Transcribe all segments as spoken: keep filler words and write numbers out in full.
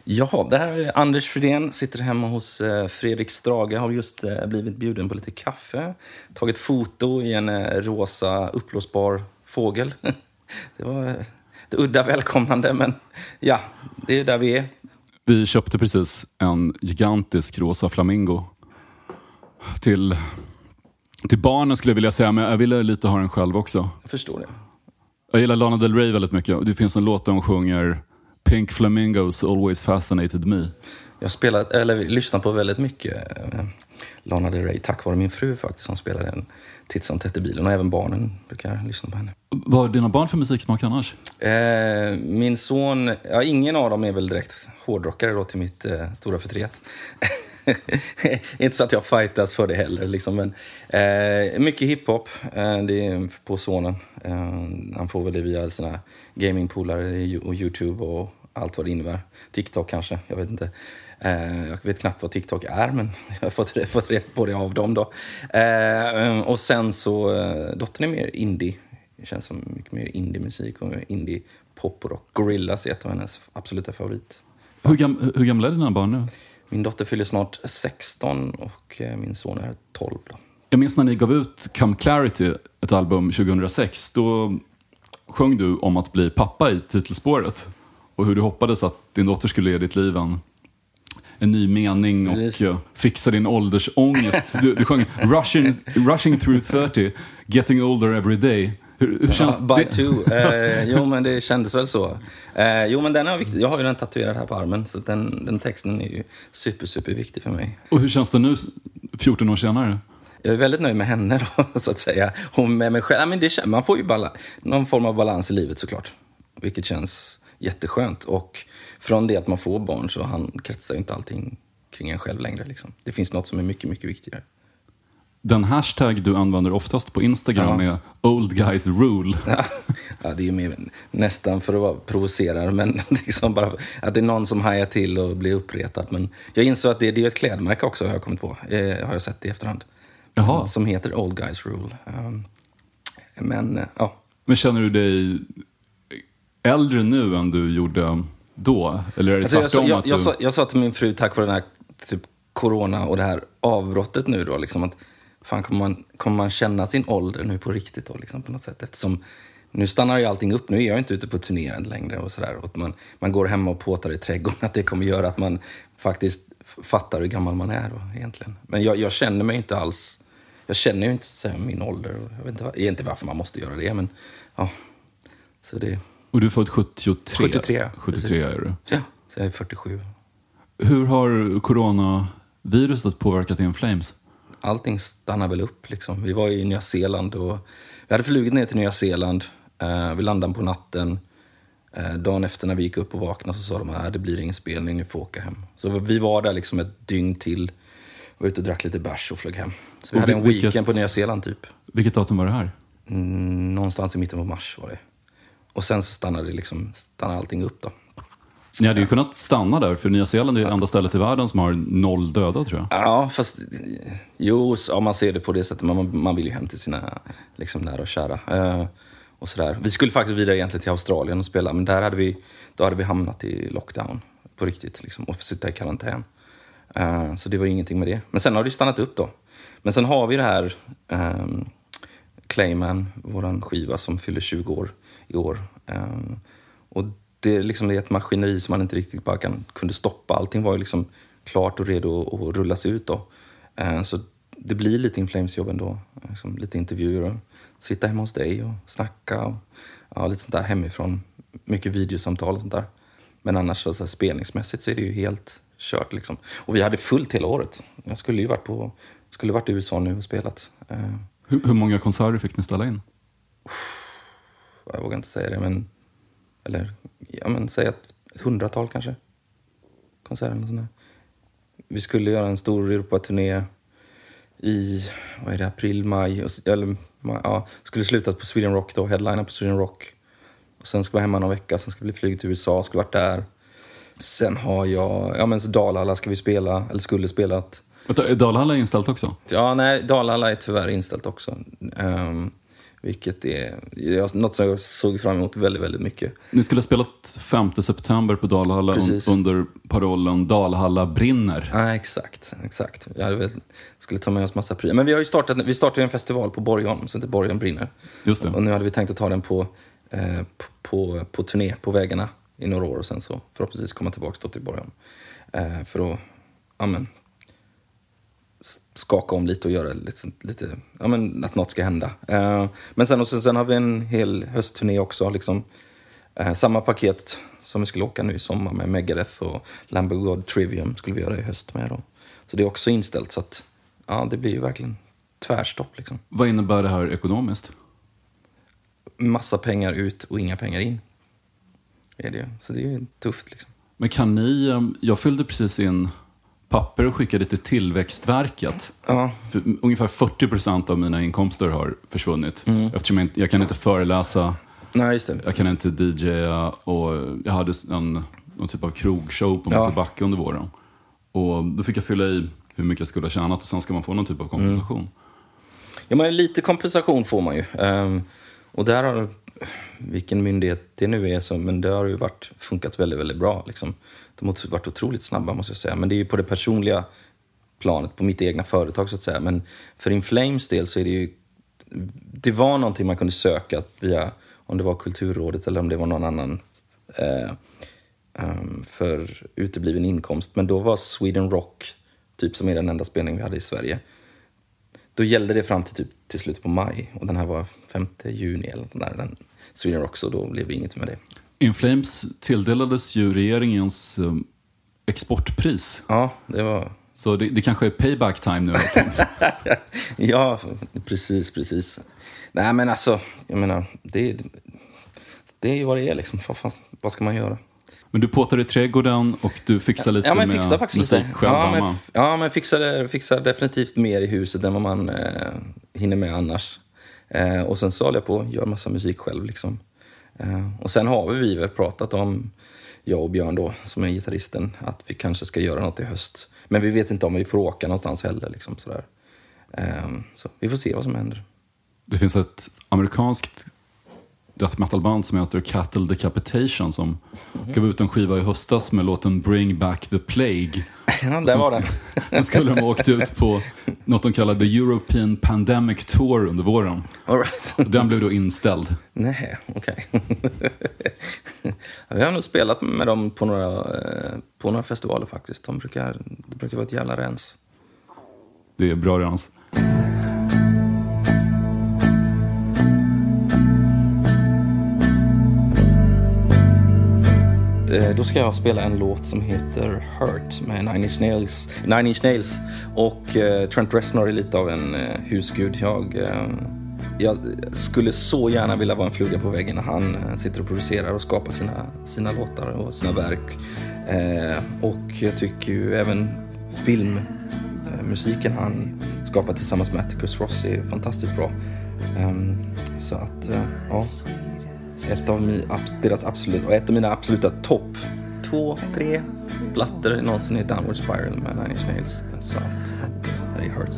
Ja, det här är Anders Fridén, sitter hemma hos eh, Fredrik Strage, har just eh, blivit bjuden på lite kaffe, tagit foto i en eh, rosa uppblåsbar fågel. Det var eh, det udda välkomnande, men ja, det är där vi är. Vi köpte precis en gigantisk rosa flamingo till, till barnen skulle jag vilja säga, men jag ville lite ha den själv också. Jag förstår det. Jag gillar Lana Del Rey väldigt mycket. Det finns en låt där hon sjunger Pink Flamingos always fascinated me. Jag spelat, eller lyssnar på väldigt mycket eh, Lana Del Rey, tack vare min fru faktiskt, som spelade en titt som tätt i bilen. Och även barnen brukar lyssna på henne. Vad har dina barn för musiksmak annars? Eh, min son, ja, ingen av dem är väl direkt hårdrockare då, till mitt eh, stora förtret. Inte så att jag fightas för det heller liksom, men eh, mycket hiphop eh, det är på sonen. Eh, han får väl det via sina gamingpolare och YouTube och allt vad det innebär. TikTok kanske, jag vet inte. Eh, jag vet knappt vad TikTok är, men jag har fått, fått reda på det av dem då. Eh, och sen så eh, dottern är mer indie. Det känns som mycket mer indie-musik och indie pop och rock. Gorillaz är ett av hennes absoluta favorit. Hur, gam- hur gamla är dina barn nu? Min dotter fyller snart sexton och min son är tolv då. Jag minns när ni gav ut Come Clarity, ett album tjugohundrasex. Då sjöng du om att bli pappa i titelspåret. Och hur du hoppades att din dotter skulle ge ditt liv en, en ny mening och uh, fixa din åldersångest. Du, du sjöng rushing, rushing through thirty, getting older every day. Hur, hur känns ja, by det? two. Eh, jo, men det kändes väl så. Eh, jo, men den är viktig. Jag har ju den tatuerad här på armen, så den, den texten är ju super, super viktig för mig. Och hur känns det nu, fjorton år senare? Jag är väldigt nöjd med henne då, så att säga. Hon med mig själv. Ja, men det, man får ju bala, någon form av balans i livet såklart. Vilket känns jätteskönt. Och från det att man får barn så han kretsar ju inte allting kring en själv längre. Liksom. Det finns något som är mycket, mycket viktigare. Den hashtag du använder oftast på Instagram ja. är old guys rule. Ja, ja, det är ju mer, nästan för att vara provocerad, men liksom bara att det är någon som hajar till och blir uppretad. Men jag insåg att det, det är ett klädmärke också, har jag kommit på. Eh, har jag sett det i efterhand. Jaha. Som heter Old Guys Rule. Um, men, ja. Men känner du dig äldre nu än du gjorde då? Eller är det alltså, jag, jag, att du... jag, sa, jag sa till min fru, tack vare den här typ corona och det här avbrottet nu då, liksom att fan, kommer man, kommer man känna sin ålder nu på riktigt då, liksom, på något sätt? Eftersom nu stannar ju allting upp. Nu är jag inte ute på turnerande längre och sådär. Och man, man går hemma och påtar i trädgården. Att det kommer göra att man faktiskt fattar hur gammal man är då, egentligen. Men jag, jag känner mig inte alls... Jag känner ju inte så här, min ålder. Jag vet inte, inte varför man måste göra det, men ja. Så det... Och du är född sjuttiotre? sjuttiotre. sjuttiotre är du. Ja, så jag är fyrtiosju. Hur har coronaviruset påverkat In Flames? Allting stannar väl upp liksom. Vi var i Nya Zeeland och vi hade flugit ner till Nya Zeeland. Uh, vi landade på natten. Uh, dagen efter när vi gick upp och vaknade så sa de att det blir ingen spelning, ni får åka hem. Så vi var där liksom ett dygn till. Var ute och drack lite bärs och flög hem. Så vi och hade en vilket, weekend på Nya Zeeland typ. Vilket datum var det här? Mm, någonstans i mitten på mars var det. Och sen så stannade, det liksom, stannade allting upp då. Ni hade ju kunnat stanna där, för Nya Zeeland är det enda stället i världen som har noll döda, tror jag. Ja, fast jo, om man ser det på det sättet. Man, man vill ju hem till sina liksom, nära och kära. Uh, och sådär. Vi skulle faktiskt vidare egentligen till Australien och spela, men där hade vi, då hade vi hamnat i lockdown på riktigt. Liksom, och sitta i karantän. Uh, så det var ingenting med det. Men sen har det stannat upp då. Men sen har vi det här um, Clayman, våran skiva som fyller tjugo år i år. Um, och det är liksom det är ett maskineri som man inte riktigt bara kan, kunde stoppa. Allting var ju liksom klart och redo att rullas ut då. Uh, så det blir lite In Flames-jobb ändå. Liksom lite intervjuer och sitta hemma hos dig och snacka. Och, ja, lite sånt där hemifrån. Mycket videosamtal och sånt där. Men annars så, så här, spelningsmässigt så är det ju helt kört liksom. Och vi hade fullt hela året. Jag skulle ju varit på skulle varit i U S A nu och spelat. Uh, hur, hur många konserter fick ni ställa in? Jag vågar inte säga det, men eller ja, men säg ett, ett hundratal kanske. Konserter och sånt där. Vi skulle göra en stor Europa-turné i vad är det, april, maj, och, eller ja, skulle sluta på Sweden Rock då, headliner på Sweden Rock. Och sen ska vi hemma någon vecka, sen ska vi flyga till U S A, skulle varit där. Sen har jag, ja men så Dalhalla ska vi spela, eller skulle spelat. Dalhalla är inställt också? Ja, nej, Dalhalla är tyvärr inställt också. Um, Vilket är något som jag såg fram emot väldigt, väldigt mycket. Ni skulle ha spelat femte september på Dalhalla un- under parollen Dalhalla brinner. Ja, exakt. exakt. Jag hade väl, skulle ta med oss massa prylar. Men vi har ju startat, vi startade en festival på Borgholm som heter Borgholm brinner. Just det. Och nu hade vi tänkt att ta den på, eh, på, på, på turné på vägarna i några år. Och sen så förhoppningsvis komma tillbaka då till Borgholm. Eh, för att, ja men, skaka om lite och göra lite, lite ja men att något ska hända. Uh, men sen, och sen, sen har vi en hel höstturné också. Liksom, uh, samma paket som vi skulle åka nu i sommar med Megadeth och Lamb of God Trivium skulle vi göra i höst med. Då. Så det är också inställt så att ja, det blir ju verkligen tvärstopp. Liksom. Vad innebär det här ekonomiskt? Massa pengar ut och inga pengar in. Är det. Så det är ju tufft liksom. Men kan ni, jag fyllde precis in papper och skickade till Tillväxtverket. Ja. För ungefär fyrtio procent av mina inkomster har försvunnit. Mm. Eftersom jag, jag kan inte föreläsa. Nej, just det. Jag kan inte D J:a och jag hade en, någon typ av krogshow på Mosebacke ja. under våren. Och då fick jag fylla i hur mycket jag skulle ha tjänat och sen ska man få någon typ av kompensation. Mm. Ja, men lite kompensation får man ju. Um, och där har, vilken myndighet det nu är, så, men det har ju varit, funkat väldigt, väldigt bra. Liksom. De har varit otroligt snabba måste jag säga. Men det är ju på det personliga planet, på mitt egna företag så att säga. Men för In Flames del så är det ju, det var någonting man kunde söka via, om det var Kulturrådet eller om det var någon annan eh, um, för utebliven inkomst. Men då var Sweden Rock, typ som är den enda spelning vi hade i Sverige. Då gällde det fram till, typ, till slutet på maj. Och den här var femte juni eller något där, den Sweden Rock, så då blev det inget med det. In Flames tilldelades ju regeringens um, exportpris. Ja, det var... Så det, det kanske är payback time nu. Ja, precis, precis. Nej, men alltså, jag menar, det, det är ju vad det är liksom. Vad, vad ska man göra? Men du påtar i trädgården och du fixar lite ja, men fixar med musik lite. själv. Ja, men, ja, men fixar, fixar definitivt mer i huset än vad man eh, hinner med annars. Eh, och sen så håller jag på att göra massa musik själv liksom. Uh, och sen har vi väl pratat om, jag och Björn då, som är gitarristen, att vi kanske ska göra något i höst. Men vi vet inte om vi får åka någonstans heller. Liksom, sådär. Um, så vi får se vad som händer. Det finns ett amerikanskt death metal-band som heter Cattle Decapitation som mm-hmm. gav ut en skiva i höstas med låten Bring Back the Plague. Ja, där var den. Sen skulle de åkt ut på något de kallade European Pandemic Tour under våren. All right. Den blev då inställd. Nej, okej. Okay. Vi har nog spelat med dem på några, på några festivaler faktiskt. De brukar, det brukar vara ett jävla rens. Det är bra rens. Då ska jag spela en låt som heter Hurt med Nine Inch Nails, Nine Inch Nails. Och eh, Trent Reznor är lite av en eh, husgud. Jag, eh, jag skulle så gärna vilja vara en fluga på väggen när han eh, sitter och producerar och skapar sina, sina låtar och sina verk. Eh, och jag tycker ju även filmmusiken eh, han skapar tillsammans med Atticus Ross är fantastiskt bra. Eh, så att, eh, ja... Ett av mina, deras absolut, och ett av mina absoluta topp två, tre plattor någonsin är Downward Spiral med Nine Inch Nails. Så att det hurts.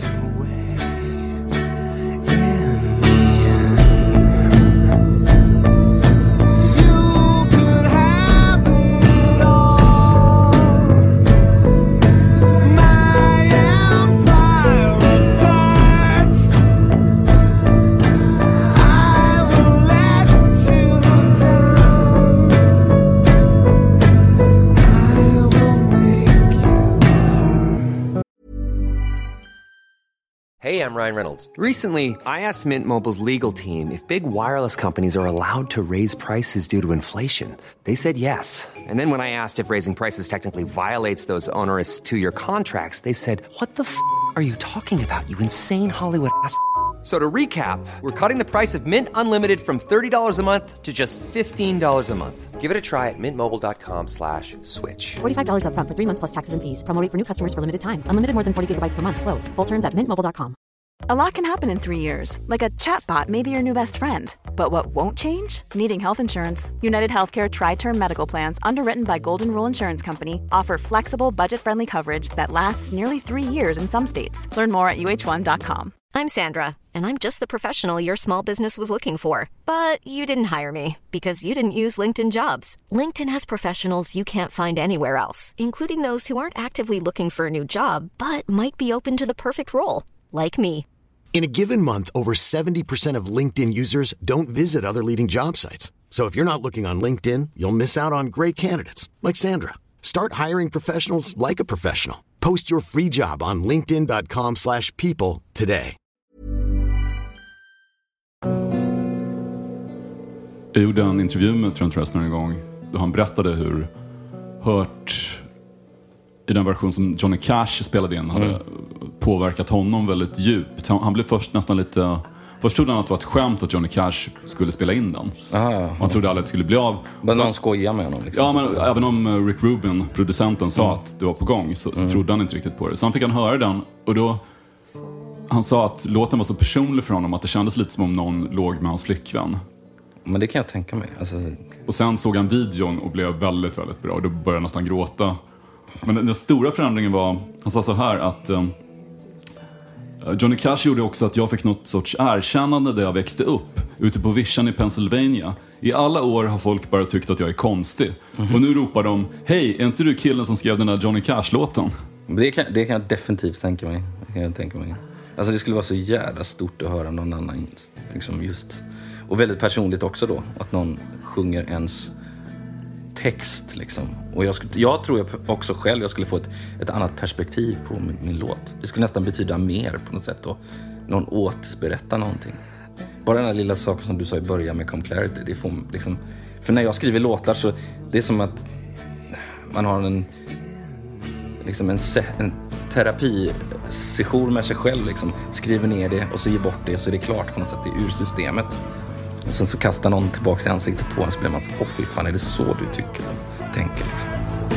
Hey, I'm Ryan Reynolds. Recently, I asked Mint Mobile's legal team if big wireless companies are allowed to raise prices due to inflation. They said yes. And then when I asked if raising prices technically violates those onerous two-year contracts, they said, what the f*** are you talking about, you insane Hollywood ass f- So to recap, we're cutting the price of Mint Unlimited from thirty dollars a month to just fifteen dollars a month. Give it a try at mintmobile.com slash switch. forty-five dollars up front for three months plus taxes and fees. Promo rate for new customers for limited time. Unlimited more than forty gigabytes per month. Slows full terms at mint mobile dot com. A lot can happen in three years. Like a chatbot may be your new best friend. But what won't change? Needing health insurance. United Healthcare Tri-Term Medical Plans, underwritten by Golden Rule Insurance Company, offer flexible, budget-friendly coverage that lasts nearly three years in some states. Learn more at U H one dot com. I'm Sandra, and I'm just the professional your small business was looking for. But you didn't hire me because you didn't use LinkedIn Jobs. LinkedIn has professionals you can't find anywhere else, including those who aren't actively looking for a new job, but might be open to the perfect role, like me. In a given month, over seventy percent of LinkedIn users don't visit other leading job sites. So if you're not looking on LinkedIn, you'll miss out on great candidates like Sandra. Start hiring professionals like a professional. Post your free job on linkedin dot com slash people today. Jag gjorde en intervju med Trent Reznor en gång då han berättade hur Hurt i den version som Johnny Cash spelade in hade mm. påverkat honom väldigt djupt. Han, han blev först nästan lite... Först trodde han att det var ett skämt att Johnny Cash skulle spela in den. Aha. Han trodde aldrig att det skulle bli av. Men någon skojar med honom liksom. Ja, men även om Rick Rubin, producenten, sa mm. att det var på gång så, så mm. trodde han inte riktigt på det. Så han fick han höra den och då... Han sa att låten var så personlig för honom att det kändes lite som om någon låg med hans flickvän. Men det kan jag tänka mig. Alltså... Och sen såg han videon och blev väldigt, väldigt bra. Och då började han nästan gråta. Men den, den stora förändringen var... Han sa så här att... Um, Johnny Cash gjorde också att jag fick något sorts erkännande där jag växte upp. Ute på vischan i Pennsylvania. I alla år har folk bara tyckt att jag är konstig. Mm-hmm. Och nu ropar de... Hej, är inte du killen som skrev den där Johnny Cash-låten? Det kan, det kan jag definitivt tänka mig. Det kan jag tänka mig. Alltså det skulle vara så jävla stort att höra någon annan liksom just... Och väldigt personligt också då. Att någon sjunger ens text liksom. Och jag, skulle, jag tror jag också själv jag skulle få ett, ett annat perspektiv på min, min låt. Det skulle nästan betyda mer på något sätt då. Någon återberättar någonting. Bara den här lilla saken som du sa i början med Come Clarity. Det får liksom... För när jag skriver låtar så det är som att man har en... Liksom en, en terapisession med sig själv liksom. Skriver ner det och så ger bort det så är det klart på något sätt. Det är ur systemet. Och sen så kastar någon tillbaka i ansiktet på en så blir man så, åh fy fan, är det så du tycker och tänker liksom.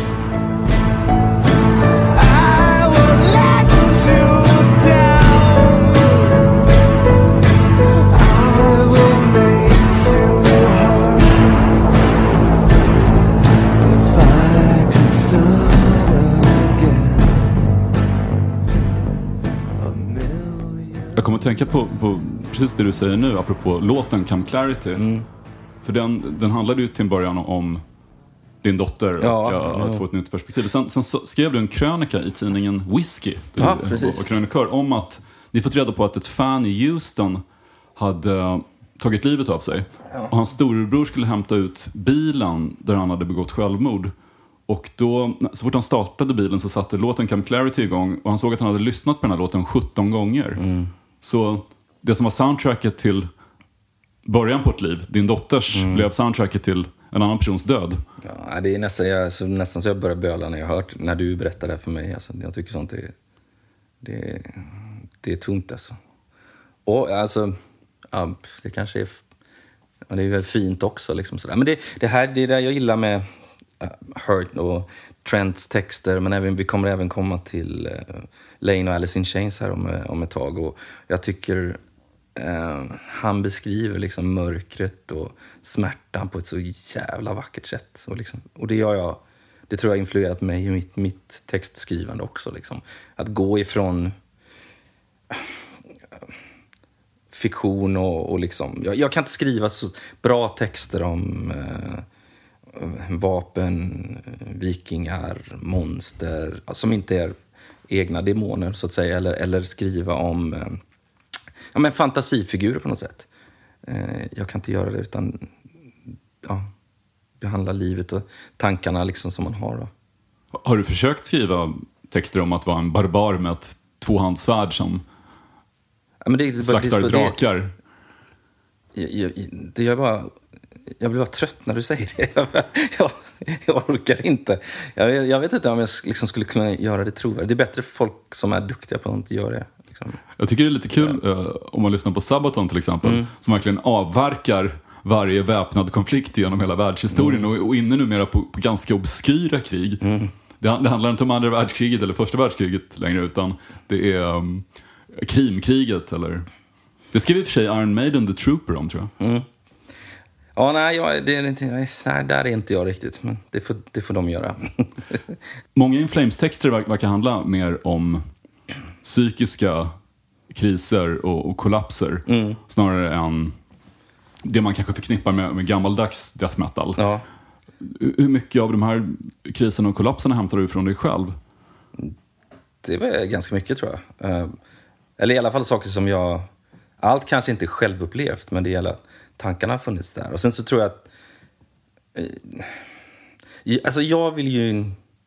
Jag kommer att tänka på, på precis det du säger nu apropå låten Come Clarity. Mm. För den, den handlade ju till en början om din dotter ja, och ja, att få ett nytt perspektiv. Sen, sen så skrev du en krönika i tidningen Whiskey ja, du var krönikör om att ni fått reda på att ett fan i Houston hade tagit livet av sig. Ja. Och hans storebror skulle hämta ut bilen där han hade begått självmord. Och då, så fort han startade bilen så satte låten Come Clarity igång och han såg att han hade lyssnat på den här låten sjutton gånger. Mm. Så det som var soundtracket till början på ett liv, din dotters, mm. blev soundtracket till en annan persons död. Ja, det är nästan, jag, så, nästan så jag börjar böla när jag hört, när du berättar det för mig. Alltså, jag tycker sånt är, det, det är tungt alltså. Och alltså, ja, det kanske är, ja, det är väl fint också liksom sådär. Men det, det här, det är det jag gillar med uh, Hurt och Trents texter, men även, vi kommer även komma till uh, Lane och Alice in Chains här om, om ett tag. Och jag tycker uh, han beskriver liksom mörkret och smärtan på ett så jävla vackert sätt. Och, liksom, och det gör jag, det tror jag har influerat mig i mitt, mitt textskrivande också. Liksom. Att gå ifrån uh, fiktion och, och liksom... Jag, jag kan inte skriva så bra texter om... Uh, vapen, vikingar, monster som inte är egna demoner så att säga, eller, eller skriva om eh, ja, men fantasifigurer på något sätt. Eh, jag kan inte göra det utan ja, behandla livet och tankarna liksom som man har då. Har du försökt skriva texter om att vara en barbar med ett tvåhandssvärd som ja, men det, slaktar det, drakar? Det, jag, det gör bara... Jag blir bara trött när du säger det. Jag, jag, jag orkar inte. Jag, jag vet inte om jag liksom skulle kunna göra det trovärdigt. Det är bättre för folk som är duktiga på att inte göra det. Liksom. Jag tycker det är lite kul ja. uh, om man lyssnar på Sabaton till exempel. Mm. Som verkligen avverkar varje väpnad konflikt genom hela världshistorien. Mm. Och, och inne numera på, på ganska obskyra krig. Mm. Det, det handlar inte om andra världskriget eller första världskriget längre. Utan det är um, Krimkriget. Eller... Det skrev i och för sig Iron Maiden The Trooper om, tror jag. Mm. Ja, nej, jag, det är inte, nej, där är inte jag riktigt. Men det får, det får de göra. Många In Flames-texter verkar handla mer om psykiska kriser och, och kollapser. Mm. Snarare än det man kanske förknippar med, med gammaldags death metal. Ja. Hur mycket av de här kriserna och kollapserna hämtar du från dig själv? Det var ganska mycket, tror jag. Uh, eller i alla fall saker som jag... Allt kanske inte självupplevt, men det gäller att tankarna har funnits där. Och sen så tror jag att... Uh, alltså jag vill ju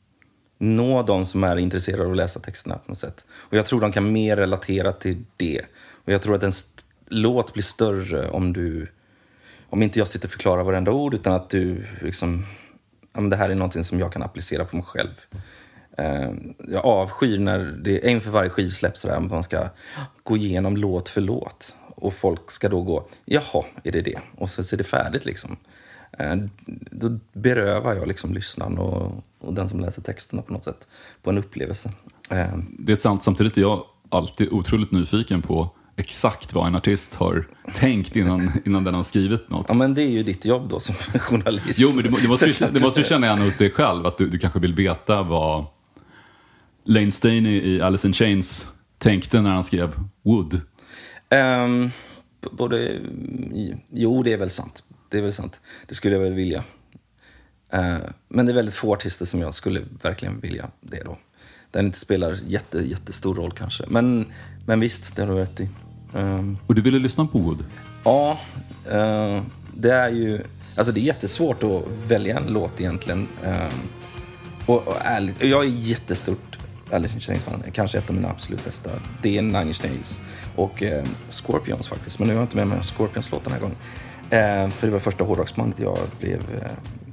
nå de som är intresserade av att läsa texterna på något sätt. Och jag tror de kan mer relatera till det. Och jag tror att en st- låt blir större om du... Om inte jag sitter och förklarar varenda ord, utan att du liksom... Ja, men det här är någonting som jag kan applicera på mig själv. Uh, jag avskyr när det är inför varje skivsläpp så där, man ska gå igenom låt för låt. Och folk ska då gå, jaha, är det det? Och så är det färdigt liksom. Uh, då berövar jag liksom lyssnaren och, och den som läser texterna på något sätt på en upplevelse. Uh, det är sant, samtidigt är jag alltid otroligt nyfiken på exakt vad en artist har tänkt innan, innan den har skrivit något. Ja, men det är ju ditt jobb då som journalist. Jo, men du, du måste, ju, du måste ju känna igen hos dig själv att du, du kanske vill veta vad Lane Staley i Alice in Chains tänkte när han skrev Wood. Um, både, jo, det är väl sant. Det är väl sant. Det skulle jag väl vilja. Uh, men det är väldigt få artister som jag skulle verkligen vilja det då. Den inte spelar jätte, jättestor roll kanske. Men, men visst, det har du rätt i. Um, och du ville lyssna på Wood? Ja, uh, det är ju... Alltså det är jättesvårt att välja en låt egentligen. Um, och, och ärligt, jag är jättestort Alice in Chains fan. Kanske ett av mina absolut bästa. Det är Nine Inch Nails och uh, Scorpions faktiskt. Men nu har jag inte med mig Scorpions låt den här gången. Uh, för det var första hårdrocksbandet jag blev... Uh,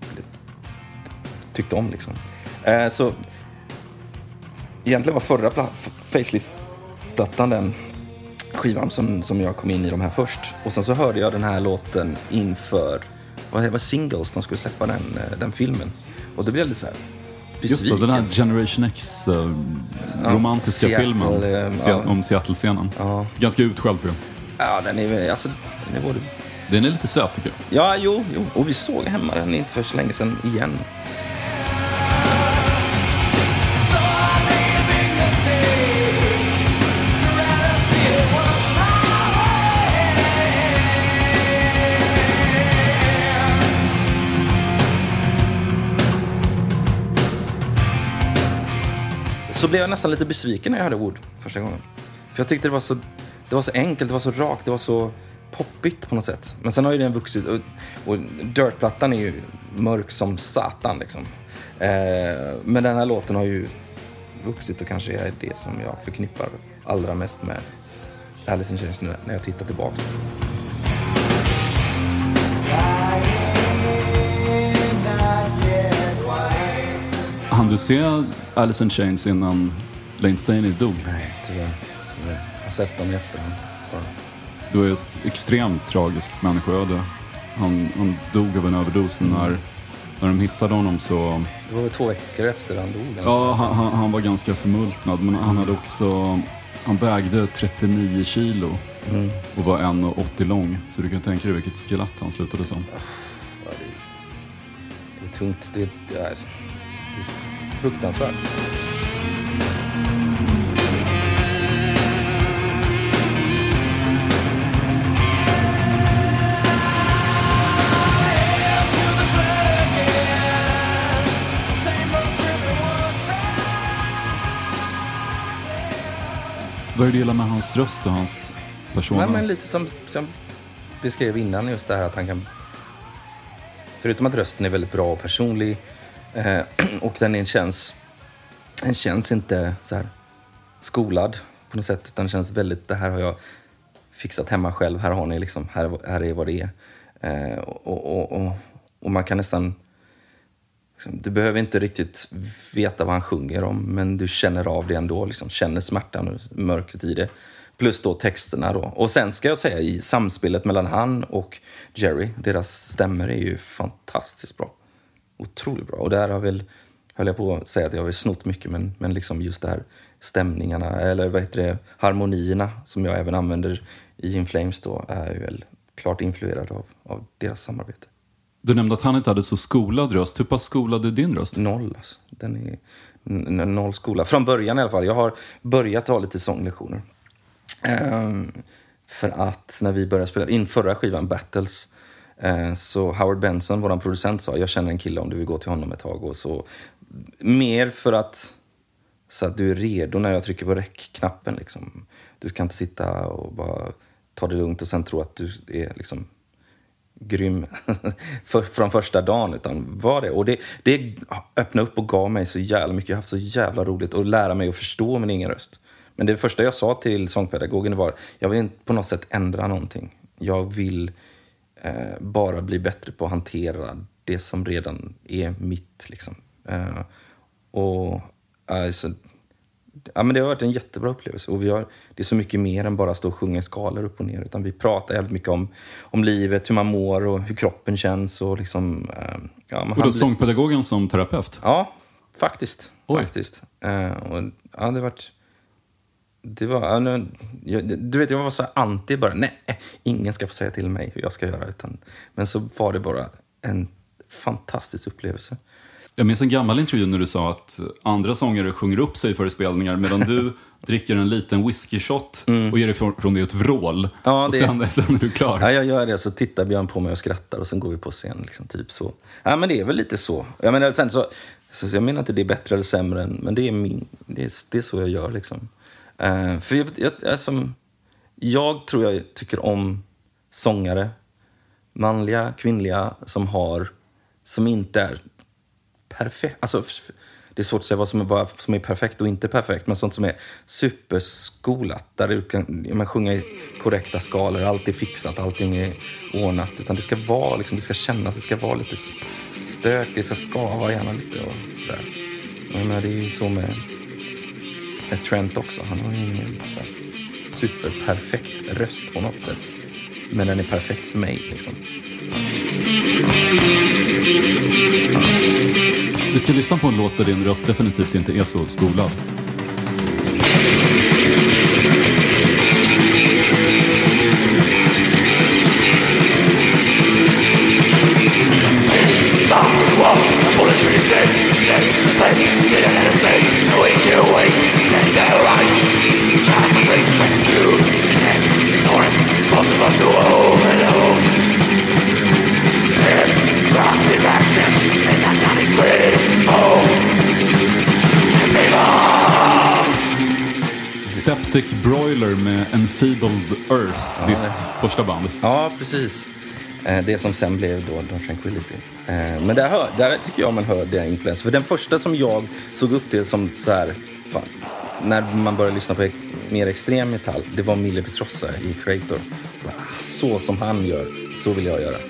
tyckte om liksom. Uh, så... Egentligen var förra pla- Facelift-plattan den skivan som, som jag kom in i de här först. Och sen så hörde jag den här låten inför, vad det var, Singles, de skulle släppa den, den filmen. Och det blev lite så här besviken. Just det, den här Generation X uh, romantiska ja, filmen Seattle, Se- ja. om Seattle-scenen. Ja. Ganska utskälld på. Ja, den är, alltså, den är både... Den är lite söt tycker jag. Ja, jo, jo. Och vi såg hemma den inte för så länge sedan igen. Så blev jag nästan lite besviken när jag hörde Wood första gången. För jag tyckte det var så, det var så enkelt, det var så rakt, det var så poppigt på något sätt. Men sen har ju den vuxit, och, och Dirt-plattan är ju mörk som satan liksom. Eh, men den här låten har ju vuxit och kanske är det som jag förknippar allra mest med Alice in Chains nu när jag tittar tillbaka. Han du se Alice in Chains innan Lane Staley dog? Nej, tyvärr. tyvärr. Jag har sett dem i efterhand. Ja. Det var ett extremt tragiskt människoöde. Han, han dog av en överdos. Mm. När, när de hittade honom så... Det var väl två veckor efter han dog? Ja, han, han, han var ganska förmultnad. Men han hade också... Han vägde trettionio kilo mm. och var en komma åttio lång. Så du kan tänka dig vilket skelett han slutade som. Ja, det, är, det är tungt. Det är, det är fruktansvärt. Vad är det gillar med hans röst och hans persona? Nej, men lite som jag beskrev innan, just det här att han kan... Förutom att rösten är väldigt bra och personlig eh, och den känns... Den känns inte så här skolad på något sätt, utan den känns väldigt... Det här har jag fixat hemma själv. Här har ni liksom... Här, här är vad det är. Eh, och, och, och, och man kan nästan... Du behöver inte riktigt veta vad han sjunger om, men du känner av det ändå, liksom, känner smärtan och mörkret i det. Plus då texterna då. Och sen ska jag säga, i samspelet mellan han och Jerry, deras stämmer är ju fantastiskt bra. Otroligt bra. Och där har väl, höll jag på att säga att jag har snott mycket, men, men liksom just det här stämningarna, eller vad heter det, harmonierna som jag även använder i In Flames då, är ju väl klart influerad av, av deras samarbete. Du nämnde att han inte hade så skolad röst. Hur pass skolad är din röst? Noll alltså. Den är n- noll skola. Från början i alla fall. Jag har börjat ha lite sånglektioner. Um, för att när vi började spela in förra skivan, Battles, uh, så Howard Benson, våran producent, sa jag känner en kille om du vill gå till honom ett tag. Och så, mer för att, så att du är redo när jag trycker på räckknappen. Liksom. Du kan inte sitta och bara ta det lugnt och sen tro att du är liksom grym för, från första dagen, utan var det. Och det, det öppnade upp och gav mig så jävla mycket. Jag har haft så jävla roligt att lära mig att förstå min egen röst. Men det första jag sa till sångpedagogen var, jag vill inte på något sätt ändra någonting. Jag vill eh, bara bli bättre på att hantera det som redan är mitt. Liksom. Eh, och alltså, ja, men det har varit en jättebra upplevelse. Och vi har, det är så mycket mer än bara stå och sjunga skalor upp och ner. Utan vi pratar jävligt mycket om, om livet, hur man mår och hur kroppen känns. Och, liksom, eh, ja, man och då blir... sångpedagogen som terapeut? Ja, faktiskt. Oj. faktiskt. Eh, och, ja, det varit... Det var, du vet, jag var så anti bara, nej, ingen ska få säga till mig hur jag ska göra. Utan, men så var det bara en fantastisk upplevelse. Jag minns en gammal intervju när du sa att andra sångare sjunger upp sig för spelningar medan du dricker en liten whisky-shot mm. och ger ifrån från det ett vrål. Ja, och sen, sen är du klar. Ja, jag gör det, så tittar Björn på mig och skrattar och sen går vi på scen. Liksom, typ så. Ja, men det är väl lite så. Jag menar, sen så, så jag menar inte det är bättre eller sämre, än, men det är, min, det är, det är så jag gör liksom. Uh, för jag, jag, alltså, jag tror jag tycker om sångare, manliga, kvinnliga, som har, som inte är perfekt. Alltså, det är svårt att säga vad som är, vad som är perfekt och inte perfekt, men sånt som är superskolat, där du kan man sjunga i korrekta skalor, allt är fixat, allting är ordnat, utan det ska vara, liksom, det ska kännas, det ska vara lite stök, det ska skava gärna lite och sådär. Men det är ju så med ett Trent också. Han har ju ingen superperfekt röst på något sätt. Men den är perfekt för mig liksom. Vi ska lyssna på en låt där din röst definitivt inte är så skolad. Septic Broiler med Enfeebled Earth, ja, ditt det. första band. Ja, precis. Det som sen blev då Dark Tranquillity. Men där, hör, där tycker jag man hör det influens. För den första som jag såg upp till som så här, fan, när man började lyssna på mer extrem metall, det var Mille Petrossa i Creator. Så, så som han gör, så vill jag göra.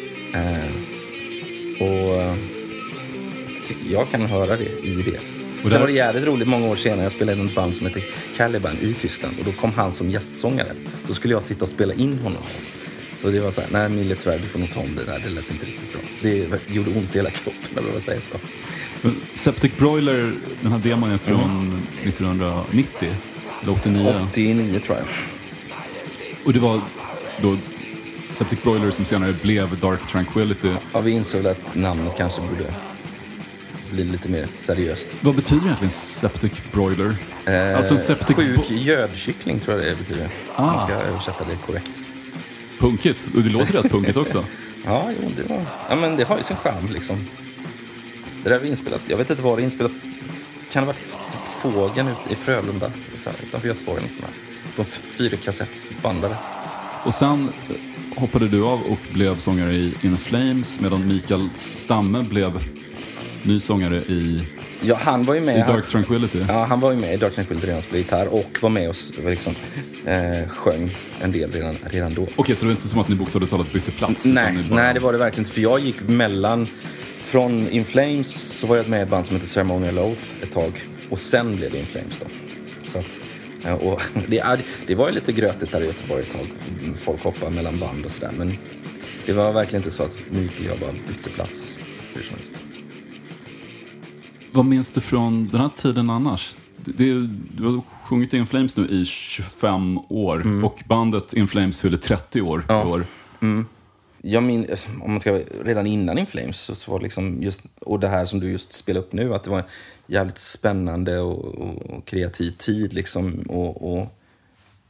Och jag kan höra det i det. Och sen var det jävligt roligt många år senare. Jag spelade i en band som heter Caliban i Tyskland. Och då kom han som gästsångare. Så skulle jag sitta och spela in honom. Så det var så här, nej Mille, tyvärr, du får nog ta om det där. Det lät inte riktigt bra. Det gjorde ont i hela kroppen, eller vad säger så. Men Septic Broiler, den här demon är från mm. nittonhundranittio eller åttionio. åttionio tror jag. Och det var då Septic Broiler som senare blev Dark Tranquillity. Ja, vi insåg att namnet kanske borde bli lite mer seriöst. Vad betyder egentligen Septic Broiler? Eh, alltså en septic sjuk bo- gödkyckling tror jag det betyder. Ah. Man ska översätta det korrekt. Punkigt, och det låter rätt punkigt också. Ja, jo, det var, ja, men det har ju sin charm liksom. Det där var inspelat, jag vet inte var det inspelat, kan det ha varit typ Fågeln ute i Frölunda, utanför Göteborg, något sånt här. På fyra kassettsbandare. Och sen hoppade du av och blev sångare i In Flames, medan Mikael Stamme blev ny sångare i, ja, han var ju med, i Dark Tranquillity. Ja, han var ju med i Dark Tranquillity redan, spelade gitarr och var med och liksom, eh, sjöng en del redan, redan då. Okej, så det var inte som att ni bokstavligt talat bytte plats? Nej, bara... nej, det var det verkligen inte. För jag gick mellan, från In Flames så var jag med i ett band som heter Ceremonial Oath ett tag. Och sen blev det In Flames då. Så att, och det, det var ju lite grötigt där i Göteborg ett tag. Folk hoppade mellan band och sådär. Men det var verkligen inte så att Mikael och jag bara bytte plats hur som helst. Vad minns du från den här tiden annars? Det, du har sjungit In Flames nu i tjugofem år. Mm. Och bandet In Flames fyller trettio år ja. i år. Mm. Jag minns, om man ska, redan innan In Flames så, så var det liksom just, och det här som du just spelar upp nu, att det var en jävligt spännande och, och, och kreativ tid liksom, och, och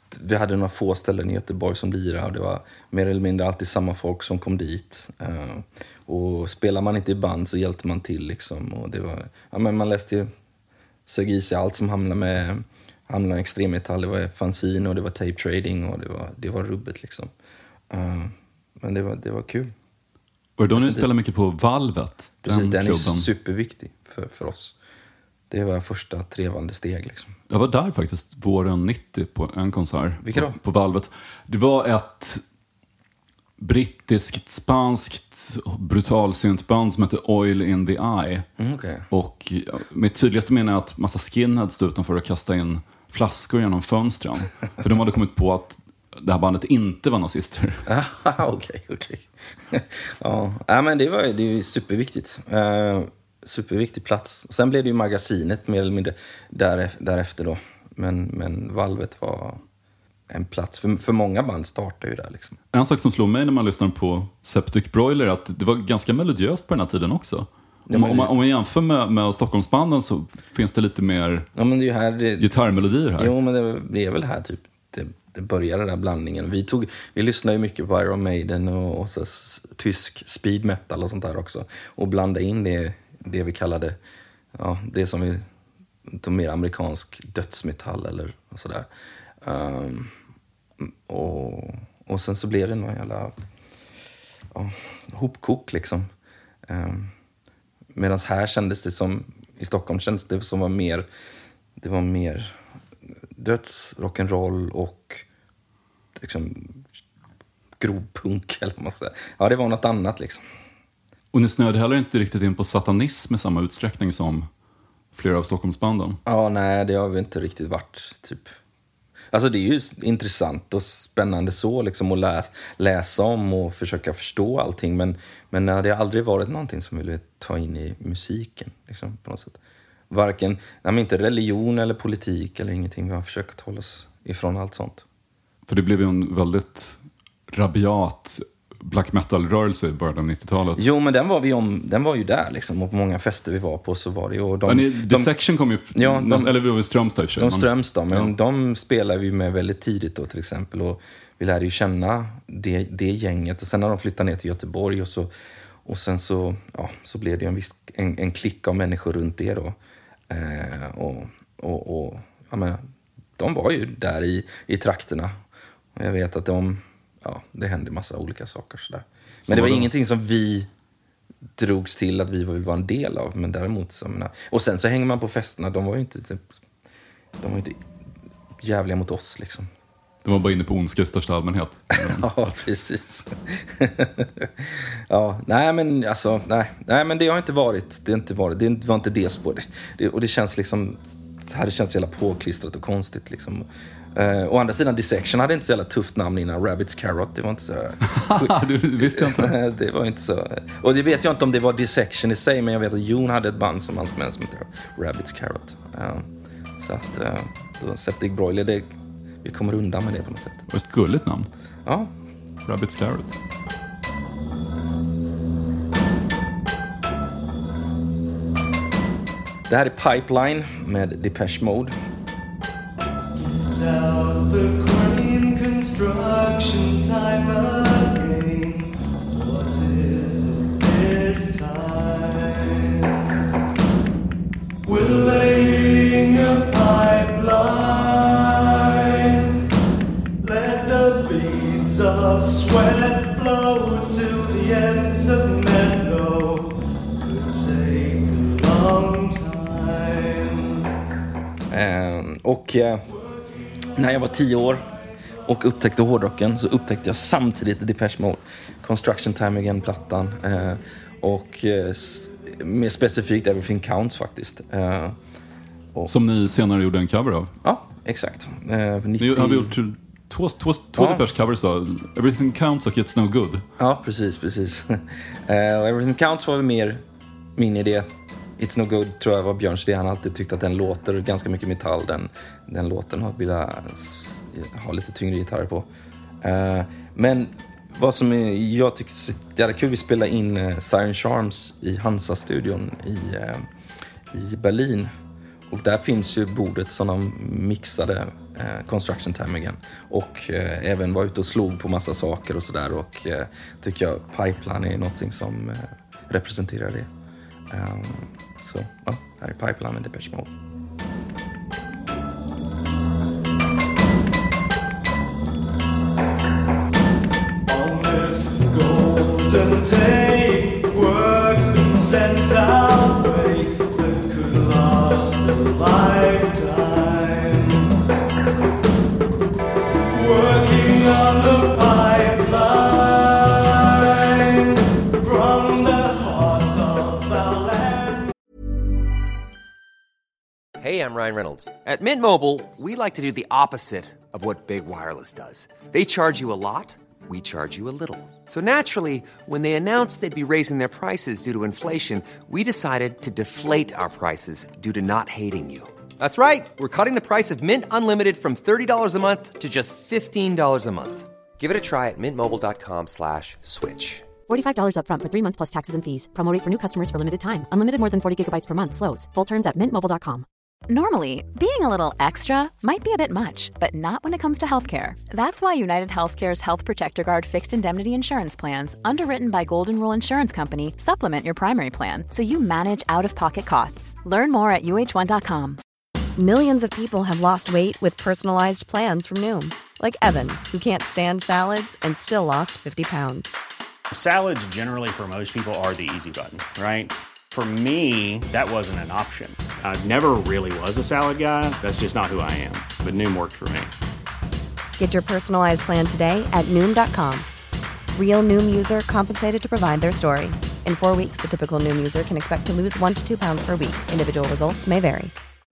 vi hade några få ställen i Göteborg som lirade och det var mer eller mindre alltid samma folk som kom dit. Uh, och spelar man inte i band så hjälpte man till liksom. Och det var, ja, men man läste ju, sög i sig allt som hamnade med, hamnade med extremmetall. Det var fanzine och det var tape trading och det var, det var rubbet liksom. Uh, men det var, det var kul. Och då ni spelar mycket på Valvet? Precis, den, den är klubben. superviktig för, för oss. Det var första trevande steg liksom. Jag var där faktiskt våren nittio på en konsert. Vilka då? På, på Valvet. Det var ett brittiskt, spanskt brutalsyntband som heter Oil in the Eye. Mm, okay. Och mitt tydligaste minne är att massa skinheads stod utanför och kastade in flaskor genom fönstren. För de hade kommit på att det här bandet inte var nazister. Okej, okej. Ja, men det var det är superviktigt. Uh, superviktig plats. Sen blev det ju magasinet mer eller mindre därefter då. Men, men Valvet var en plats. För, för många band startar ju där liksom. En sak som slog mig när man lyssnar på Septic Broiler är att det var ganska melodiöst på den här tiden också. Om man, om man, om man jämför med, med Stockholmsbanden så finns det lite mer ja, men det är här, det, gitarrmelodier här. Jo, men det, det är väl här typ det, det började den där blandningen. Vi, tog, vi lyssnade ju mycket på Iron Maiden och, och så s- tysk speed metal och sånt där också. Och blandade in det, det vi kallade, ja, det som vi tog mer amerikansk dödsmetall eller sådär. Um, och, och sen så blev det någon jävla ja, hopkok liksom. Um, Medan här kändes det som, i Stockholm kändes det som var mer, det var mer döds, rock'n'roll och liksom grovpunk eller vad man ska säga. Ja, det var något annat liksom. Och ni snöade heller inte riktigt in på satanism i samma utsträckning som flera av Stockholmsbanden. Ja, nej, det har vi inte riktigt varit typ. Alltså det är ju intressant och spännande så liksom att läsa, läsa om och försöka förstå allting. Men, men det har aldrig varit någonting som vi vill ta in i musiken liksom, på något sätt. Varken, nej, inte religion eller politik eller ingenting. Vi har försökt hålla oss ifrån allt sånt. För det blev ju en väldigt rabiat black metal-rörelse i början av nittiotalet. Jo, men den var, vi om, den var ju där liksom. Och på många fester vi var på så var det ju... De, Dissection kom ju... Ja, de, eller det var ju Strömstad i och för sig. De Strömstad, men ja. De spelade vi med väldigt tidigt då till exempel. Och vi lärde ju känna det, det gänget. Och sen när de flyttade ner till Göteborg och så... Och sen så, ja, så blev det en, viss, en, en klick av människor runt det då. Eh, och och, och ja, men, de var ju där i, i trakterna. Och jag vet att de... Ja, det hände massa olika saker sådär. Men så det var då? Ingenting som vi drogs till att vi ville vara en del av. Men däremot så, menar, och sen så hänger man på festerna. De var ju inte, de var ju inte jävliga mot oss liksom. De var bara inne på ondska i största allmänhet. Ja, precis. Ja, nej men alltså, nej, nej men det har inte varit, det har inte varit, det var inte det spåret. Det, och det känns liksom, så här det känns så jävla påklistrat och konstigt liksom. Uh, å andra sidan, Dissection hade inte så jävla tufft namn innan. Rabbit's Carrot, det var inte så... Du visste jag inte. Det var inte så... Och det vet jag inte om det var Dissection i sig, men jag vet att Jon hade ett band som hans män som heter Rabbit's Carrot. Uh, så att, uh, då Septic Broiler, det, vi kommer undan med det på något sätt. Och ett gulligt namn. Ja. Rabbit's Carrot. Det här är Pipeline med Depeche Mode. Out the crane construction time again. What is it this time? We're laying a pipeline. Let the beads of sweat flow to the ends of meadow. Could take a long time. Um, och uh, när jag var tio år och upptäckte hårdrocken så upptäckte jag samtidigt Depeche Mode, Construction Time Again-plattan eh, och eh, mer specifikt Everything Counts faktiskt. Eh, och, Som ni senare gjorde en cover av? Ja, exakt. Eh, nittio... Ni har gjort två, två, två ja. Depeche-covers då, Everything Counts och It's No Good. Ja, precis, precis. eh, och Everything Counts var mer min idé. It's No Good tror jag var Björns idé. Han har alltid tyckt att den låter ganska mycket metall. Den, den låten har velat ha lite tyngre gitarrer på. Uh, men vad som är, jag tycker det är kul, vi spelar in uh, Siren Charms i Hansa-studion i, uh, i Berlin. Och där finns ju bordet som de mixade eh, Construction Time Again. Och eh, även var ute och slog på massa saker och sådär. Och eh, tycker jag Pipeline är någonting som eh, representerar det. Um, så ja, här är Pipeline med Depeche Mode. On this golden day, work's been sent our way that could last a lifetime. Working on the pipeline from the heart of our land. Hey, I'm Ryan Reynolds. At Mint Mobile, we like to do the opposite of what Big Wireless does. They charge you a lot, we charge you a little. So naturally, when they announced they'd be raising their prices due to inflation, we decided to deflate our prices due to not hating you. That's right. We're cutting the price of Mint Unlimited from thirty dollars a month to just fifteen dollars a month. Give it a try at mintmobile.com slash switch. forty-five dollars up front for three months plus taxes and fees. Promo rate for new customers for limited time. Unlimited more than forty gigabytes per month slows. Full terms at mint mobile dot com. Normally, being a little extra might be a bit much, but not when it comes to healthcare. That's why United Healthcare's Health Protector Guard fixed indemnity insurance plans, underwritten by Golden Rule Insurance Company, supplement your primary plan so you manage out-of-pocket costs. Learn more at U H one dot com. Millions of people have lost weight with personalized plans from Noom. Like Evan, who can't stand salads and still lost fifty pounds. Salads generally for most people are the easy button, right? For me, that wasn't an option. I never really was a salad guy. That's just not who I am. But Noom worked for me. Get your personalized plan today at Noom dot com. Real Noom user compensated to provide their story. In four weeks, the typical Noom user can expect to lose one to two pounds per week. Individual results may vary.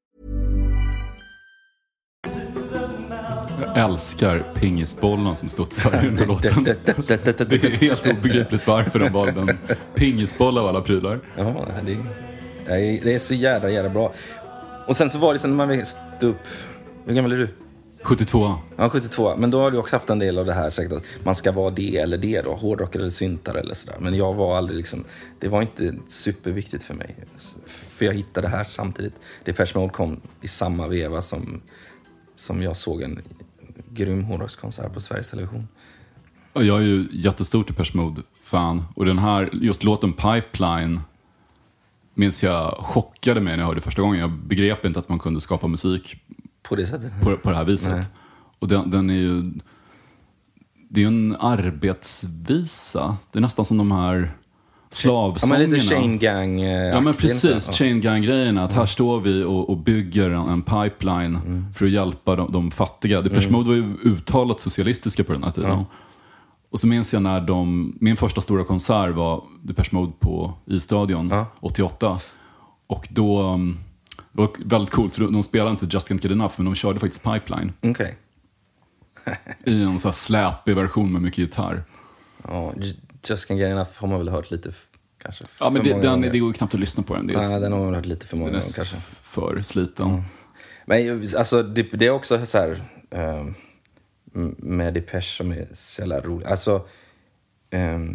Jag älskar pingisbollen som studsar under låten. Det är helt obegripligt varför de valde en pingisboll av alla prylar. Ja, det är, det är så jävla, jävla bra. Och sen så var det sen när man växte upp... Hur gammal är du? sjuttiotvå. Ja, sjuttiotvå. Men då har du också haft en del av det här säkert att man ska vara det eller det då. Hårdrockare eller syntare eller sådär. Men jag var aldrig liksom... Det var inte superviktigt för mig. För jag hittade det här samtidigt. Depeche Mode kom i samma veva som, som jag såg en grym hårdrockskonsert på Sveriges Television. Jag är ju jättestort Depeche Mode-fan. Och den här, just låten Pipeline, minns jag chockade mig när jag hörde första gången. Jag begrep inte att man kunde skapa musik på det sättet. På, på det här viset. Nej. Och den, den är ju... Det är ju en arbetsvisa. Det är nästan som de här slavsångerna. Ja, men lite Chain Gang. Ja, men precis. Ja. Chain Gang-grejerna. Att mm. här står vi och, och bygger en, en pipeline mm. för att hjälpa de, de fattiga. Depeche Mode var ju uttalat socialistiska på den här tiden. Ja. Och så minns jag när de... Min första stora konsert var Depeche Mode på I-stadion ja. åttioåtta. Och då... Det var väldigt coolt, för de spelade inte Just Can't Get Enough, men de körde faktiskt Pipeline. Okej. Okay. I en så här släpig version med mycket gitarr. Ja, Just Can't Get Enough har man väl hört lite kanske. Ja, men det, den, det går ju knappt att lyssna på den. Det är, ja, den har man hört lite för många gånger kanske. För sliten. Mm. Men alltså, det, det är också så här um, med Depeche som är så jävla roligt. Alltså, um,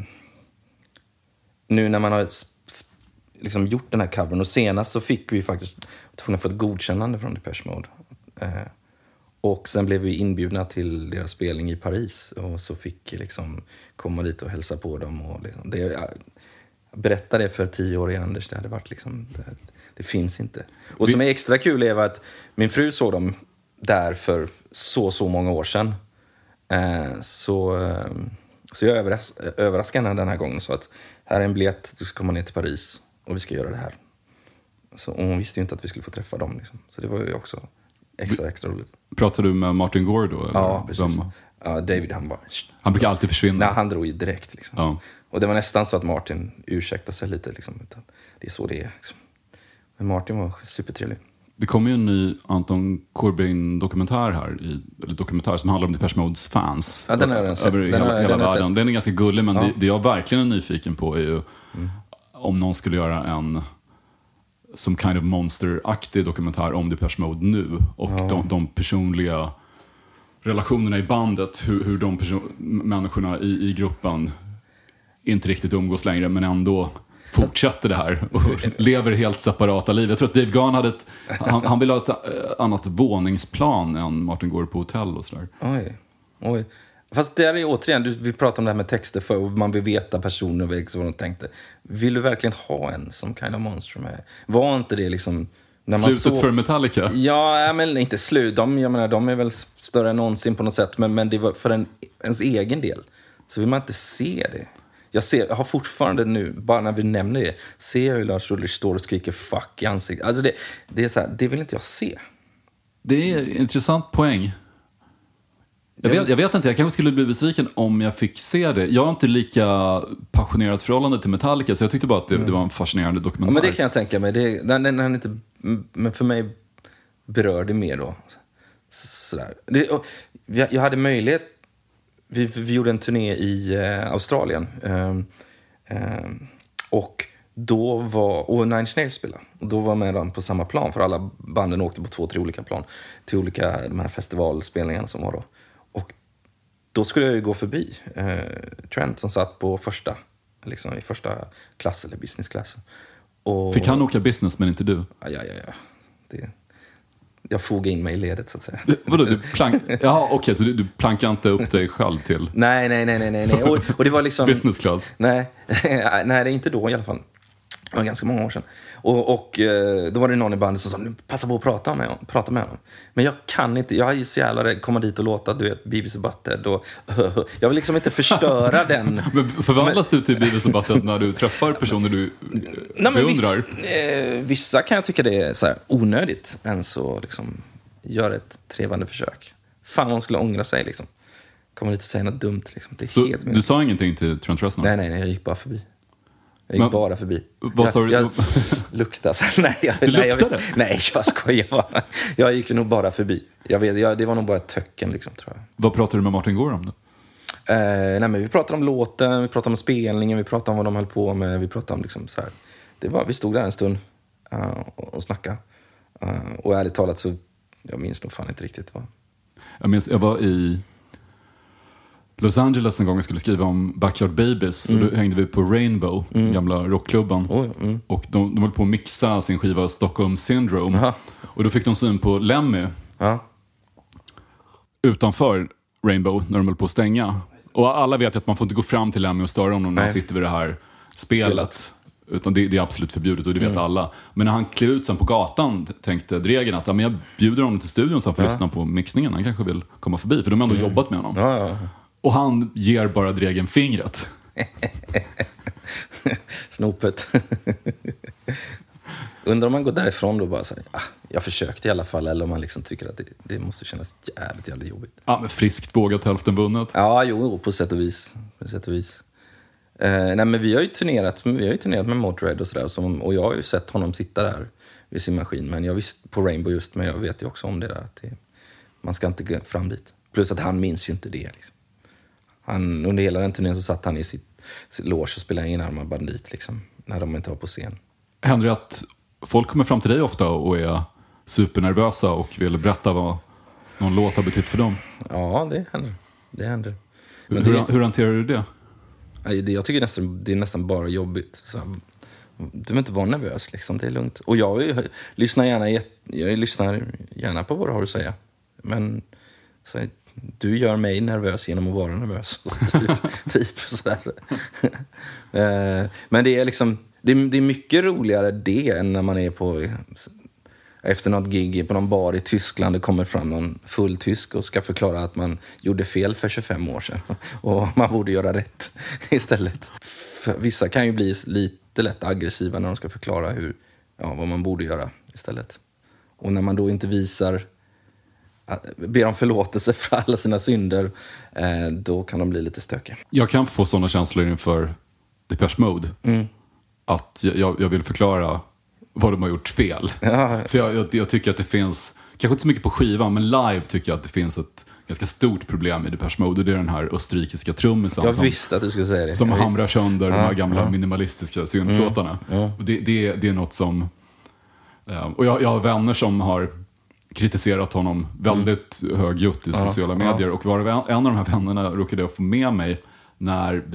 nu när man har liksom gjort den här covern, och senast så fick vi faktiskt tvungna få ett godkännande från Depeche Mode. Uh, och sen blev vi inbjudna till deras spelning i Paris, och så fick liksom komma dit och hälsa på dem. Och liksom, det, jag berättade det för tio år i Anders, det hade varit liksom, det, det finns inte. Och som är extra kul är att min fru såg dem där för så, så många år sedan. Uh, så, uh, så jag överras, överraskade henne den här gången, så att här är en biljett, du ska komma ner till Paris och vi ska göra det här. Så, och hon visste ju inte att vi skulle få träffa dem liksom. Så det var ju också extra, extra roligt. Pratade du med Martin Gore då? Eller? Ja, precis. Ja, David, han bara... Han brukar alltid försvinna. Nej, han drog ju direkt liksom. Ja. Och det var nästan så att Martin ursäktade sig lite liksom. Det är så det är liksom. Men Martin var supertrevlig. Det kommer ju en ny Anton Corbijn-dokumentär här, i, eller dokumentär som handlar om Depeche Modes fans. Ja, den har jag sett. Över den hela, har, hela den världen. Den är ganska gullig, men ja. det, det jag verkligen är nyfiken på är ju mm. om någon skulle göra en som kind of monster-aktig dokumentär om Depeche Mode nu. Och ja. de, de personliga relationerna i bandet, hur, hur de person- människorna i, i gruppen inte riktigt umgås längre, men ändå fortsätter det här och lever helt separata liv. Jag tror att Dave Gahan hade ett, han, han ville ha ett annat våningsplan än Martin går på hotell och sådär. Oj, oj. Fast det är ju återigen, vi pratar om det här med texter för och man vill veta personer och vad de tänkte. Vill du verkligen ha en som Kind of Monster med? Var inte det liksom... När man Slutet så... för Metallica? Ja, men inte slut. De, jag menar, de är väl större än någonsin på något sätt. Men, men det var för en, ens egen del. Så vill man inte se det. Jag, ser, jag har fortfarande nu, bara när vi nämner det, ser jag hur Lars Ulrich står och skriker fuck i ansiktet. Alltså det, det är så här, det vill inte jag se. Det är en intressant poäng. Jag vet, jag vet inte, jag kanske skulle bli besviken om jag fick se det. Jag har inte lika passionerat förhållande till Metallica, så jag tyckte bara att det, mm. det var en fascinerande dokumentär. Ja, men det kan jag tänka mig. Det, den, den, den inte, men för mig berör det mer då. Sådär. Det, och, jag, jag hade möjlighet, vi, vi gjorde en turné i eh, Australien. Eh, eh, och då var, och Nine Inch Nails spelade. Och då var jag med dem på samma plan, för alla banden åkte på två, tre olika plan till olika de här festivalspelningarna som var då. Och då skulle jag ju gå förbi eh, Trent som satt på första, liksom i första klass eller business class. Och, Fick han åka business men inte du? Ja, ja, ja. Det, jag fogade in mig i ledet så att säga. Du, vadå, du plank... Jaha, okej, okay, så du, du plankade inte upp dig själv till? Nej, nej, nej, nej, nej. Och, och det var liksom... Business class? Nej, nej, det är inte då i alla fall. Det var ganska många år sedan. Och, och då var det någon i bandet som sa, nu passa på att prata med, honom, prata med honom. Men jag kan inte, jag är så jävla komma dit och låta, du vet, Beavis och Butthead. Och, jag vill liksom inte förstöra den. Men förvandlas men, du till Beavis och Butthead när du träffar personer du nej, beundrar? Viss, eh, vissa kan jag tycka det är så här onödigt, än så liksom gör ett trevande försök. Fan, man skulle ångra sig liksom. Kommer dit och säga något dumt liksom. Det är så helt du sa ingenting till Trent Reznor? Nej, nej, nej, jag gick bara förbi. Jag gick men, bara förbi. Vad sa jag, du? Jag luktade. Så, nej, jag, du nej, luktade? Jag, nej, jag skojar bara. Jag gick nog bara förbi. Jag vet, jag, det var nog bara ett töcken, liksom, tror jag. Vad pratade du med Martin Gore om då? Eh, nej, men vi pratade om låten, vi pratade om spelningen, vi pratade om vad de höll på med, vi pratade om liksom så här. Det var, vi stod där en stund uh, och, och snackade. Uh, och ärligt talat så, jag minns nog fan inte riktigt vad. Jag minns, jag var i Los Angeles en gång och skulle skriva om Backyard Babies. Mm. Och då hängde vi på Rainbow, mm. gamla rockklubban. Oh, mm. Och de, de höll på att mixa sin skiva Stockholm Syndrome. Aha. Och då fick de syn på Lemmy ja. utanför Rainbow när de höll på att stänga. Och alla vet att man får inte gå fram till Lemmy och störa honom när han sitter vid det här spelet. spelet. Utan det, det är absolut förbjudet och det vet mm. alla. Men när han klev ut sen på gatan tänkte Dregen att ja, men jag bjuder honom till studion så han får ja. lyssna på mixningen. Han kanske vill komma förbi för de har ändå mm. jobbat med honom. Ja, ja. Och han ger bara Dregen fingret. Snopet. Undrar om man går därifrån då bara så här, ah, jag försökte i alla fall. Eller om man liksom tycker att det, det måste kännas jävligt, jävligt jobbigt. Ja, men friskt vågat, hälften vunnet. Ja, jo, på sätt och vis. På sätt och vis. Eh, nej, men vi har ju turnerat, vi har ju turnerat med Motörhead och sådär. Som, och jag har ju sett honom sitta där vid sin maskin. Men jag visste på Rainbow just, men jag vet ju också om det där. Att det, man ska inte gå fram dit. Plus att han minns ju inte det liksom. Han, under hela den turnén så satt han i sitt, sitt loge och spelade in Armad Bandit liksom, när de inte var på scen. Händer det att folk kommer fram till dig ofta och är supernervösa och vill berätta vad någon låt har betytt för dem? Ja, det händer. Det händer. Men hur, det, hur hanterar du det? Jag tycker nästan, det är nästan bara jobbigt. Så, du behöver inte vara nervös, liksom. Det är lugnt. Och jag, jag lyssnar gärna jag lyssnar gärna på vad du har att säga. Men så, du gör mig nervös genom att vara nervös. typ, typ sådär. Men det är liksom det är, det är mycket roligare det än när man är på efter något gig på någon bar i Tyskland. Det kommer fram någon full tysk och ska förklara att man gjorde fel för tjugofem år sedan. Och man borde göra rätt istället. För vissa kan ju bli lite lätt aggressiva när de ska förklara hur, ja, vad man borde göra istället. Och när man då inte visar, ber om förlåtelse för alla sina synder, eh, då kan de bli lite stökiga. Jag kan få sådana känslor inför Depeche Mode. Mm. Att jag, jag vill förklara vad de har gjort fel. Ja. För jag, jag, jag tycker att det finns, kanske inte så mycket på skivan, men live tycker jag att det finns ett ganska stort problem i Depeche Mode. Och det är den här österrikiska trummisen jag som, visste att du skulle säga det. som jag hamrar visste. sönder ja, de här gamla ja. minimalistiska synplåtarna. Mm. Ja. Och det, det, det är något som... Och jag, jag har vänner som har kritiserat honom väldigt mm. högljutt i sociala ja, medier. Ja. Och var en av de här vännerna råkade jag få med mig när vi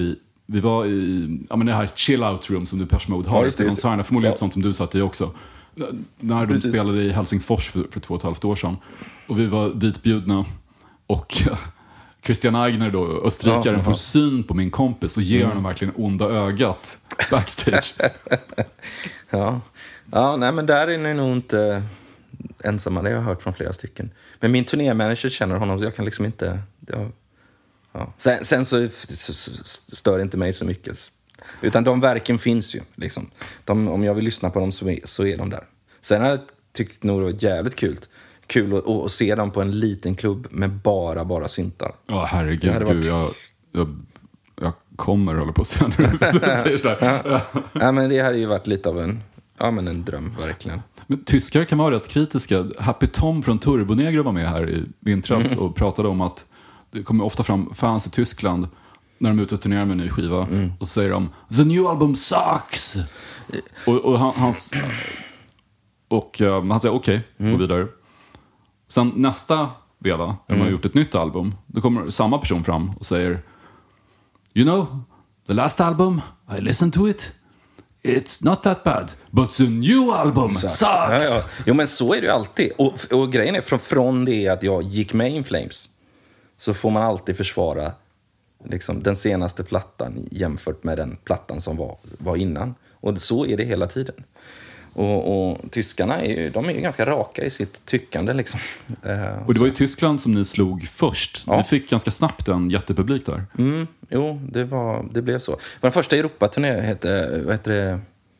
vi var i ja, men det här chill out room som Depeche Mode har. Ja, just det, just det. Konserterna, förmodligen Ja. ett sånt som du satt i också. När de Precis. spelade i Helsingfors för, för två och ett halvt år sedan. Och vi var ditbjudna. Och Christian Eigner då, österrikaren, Ja, får ja. syn på min kompis och ger Mm. honom verkligen onda ögat backstage. Ja. Ja, nej men där är ni nog inte ensamma. Det har jag hört från flera stycken. Men min turnémanager känner honom så jag kan liksom inte... Jag, ja. Sen, sen så, så, så stör det inte mig så mycket. Utan de verken finns ju. Liksom. De, om jag vill lyssna på dem så är, så är de där. Sen har jag tyckt nog det var jävligt kul. Kul att, att se dem på en liten klubb med bara, bara syntar. Ja, herregud. Det hade varit- Gud, jag, jag, jag kommer hålla på att säga när du säger sådär. Ja. Ja, men det hade ju varit lite av en, ja, men en dröm, verkligen. Men tyskar kan vara rätt kritiska. Happy Tom från Turbonegro var med här i vintras Mm. och pratade om att det kommer ofta fram fans i Tyskland när de är ute och turnerar med en ny skiva Mm. och säger de "The new album sucks!" och, och han, hans och uh, han säger okej, okay, Mm. gå vidare. Sen nästa veva, när man Mm. har gjort ett nytt album, då kommer samma person fram och säger "You know, the last album, I listened to it. It's not that bad, but the new album sucks." Ja, ja. Jo, men så är det ju alltid. Och, och grejen är från, från det att jag gick med In Flames så får man alltid försvara liksom, den senaste plattan jämfört med den plattan som var, var innan. Och så är det hela tiden. Och, och tyskarna är ju, de är ju ganska raka i sitt tyckande. Liksom. Eh, Och det var i Tyskland som ni slog först. Ja. Ni fick ganska snabbt en jättepublik där. Mm, jo, det, var, det blev så. Vår första Europaturné hette, vad heter det?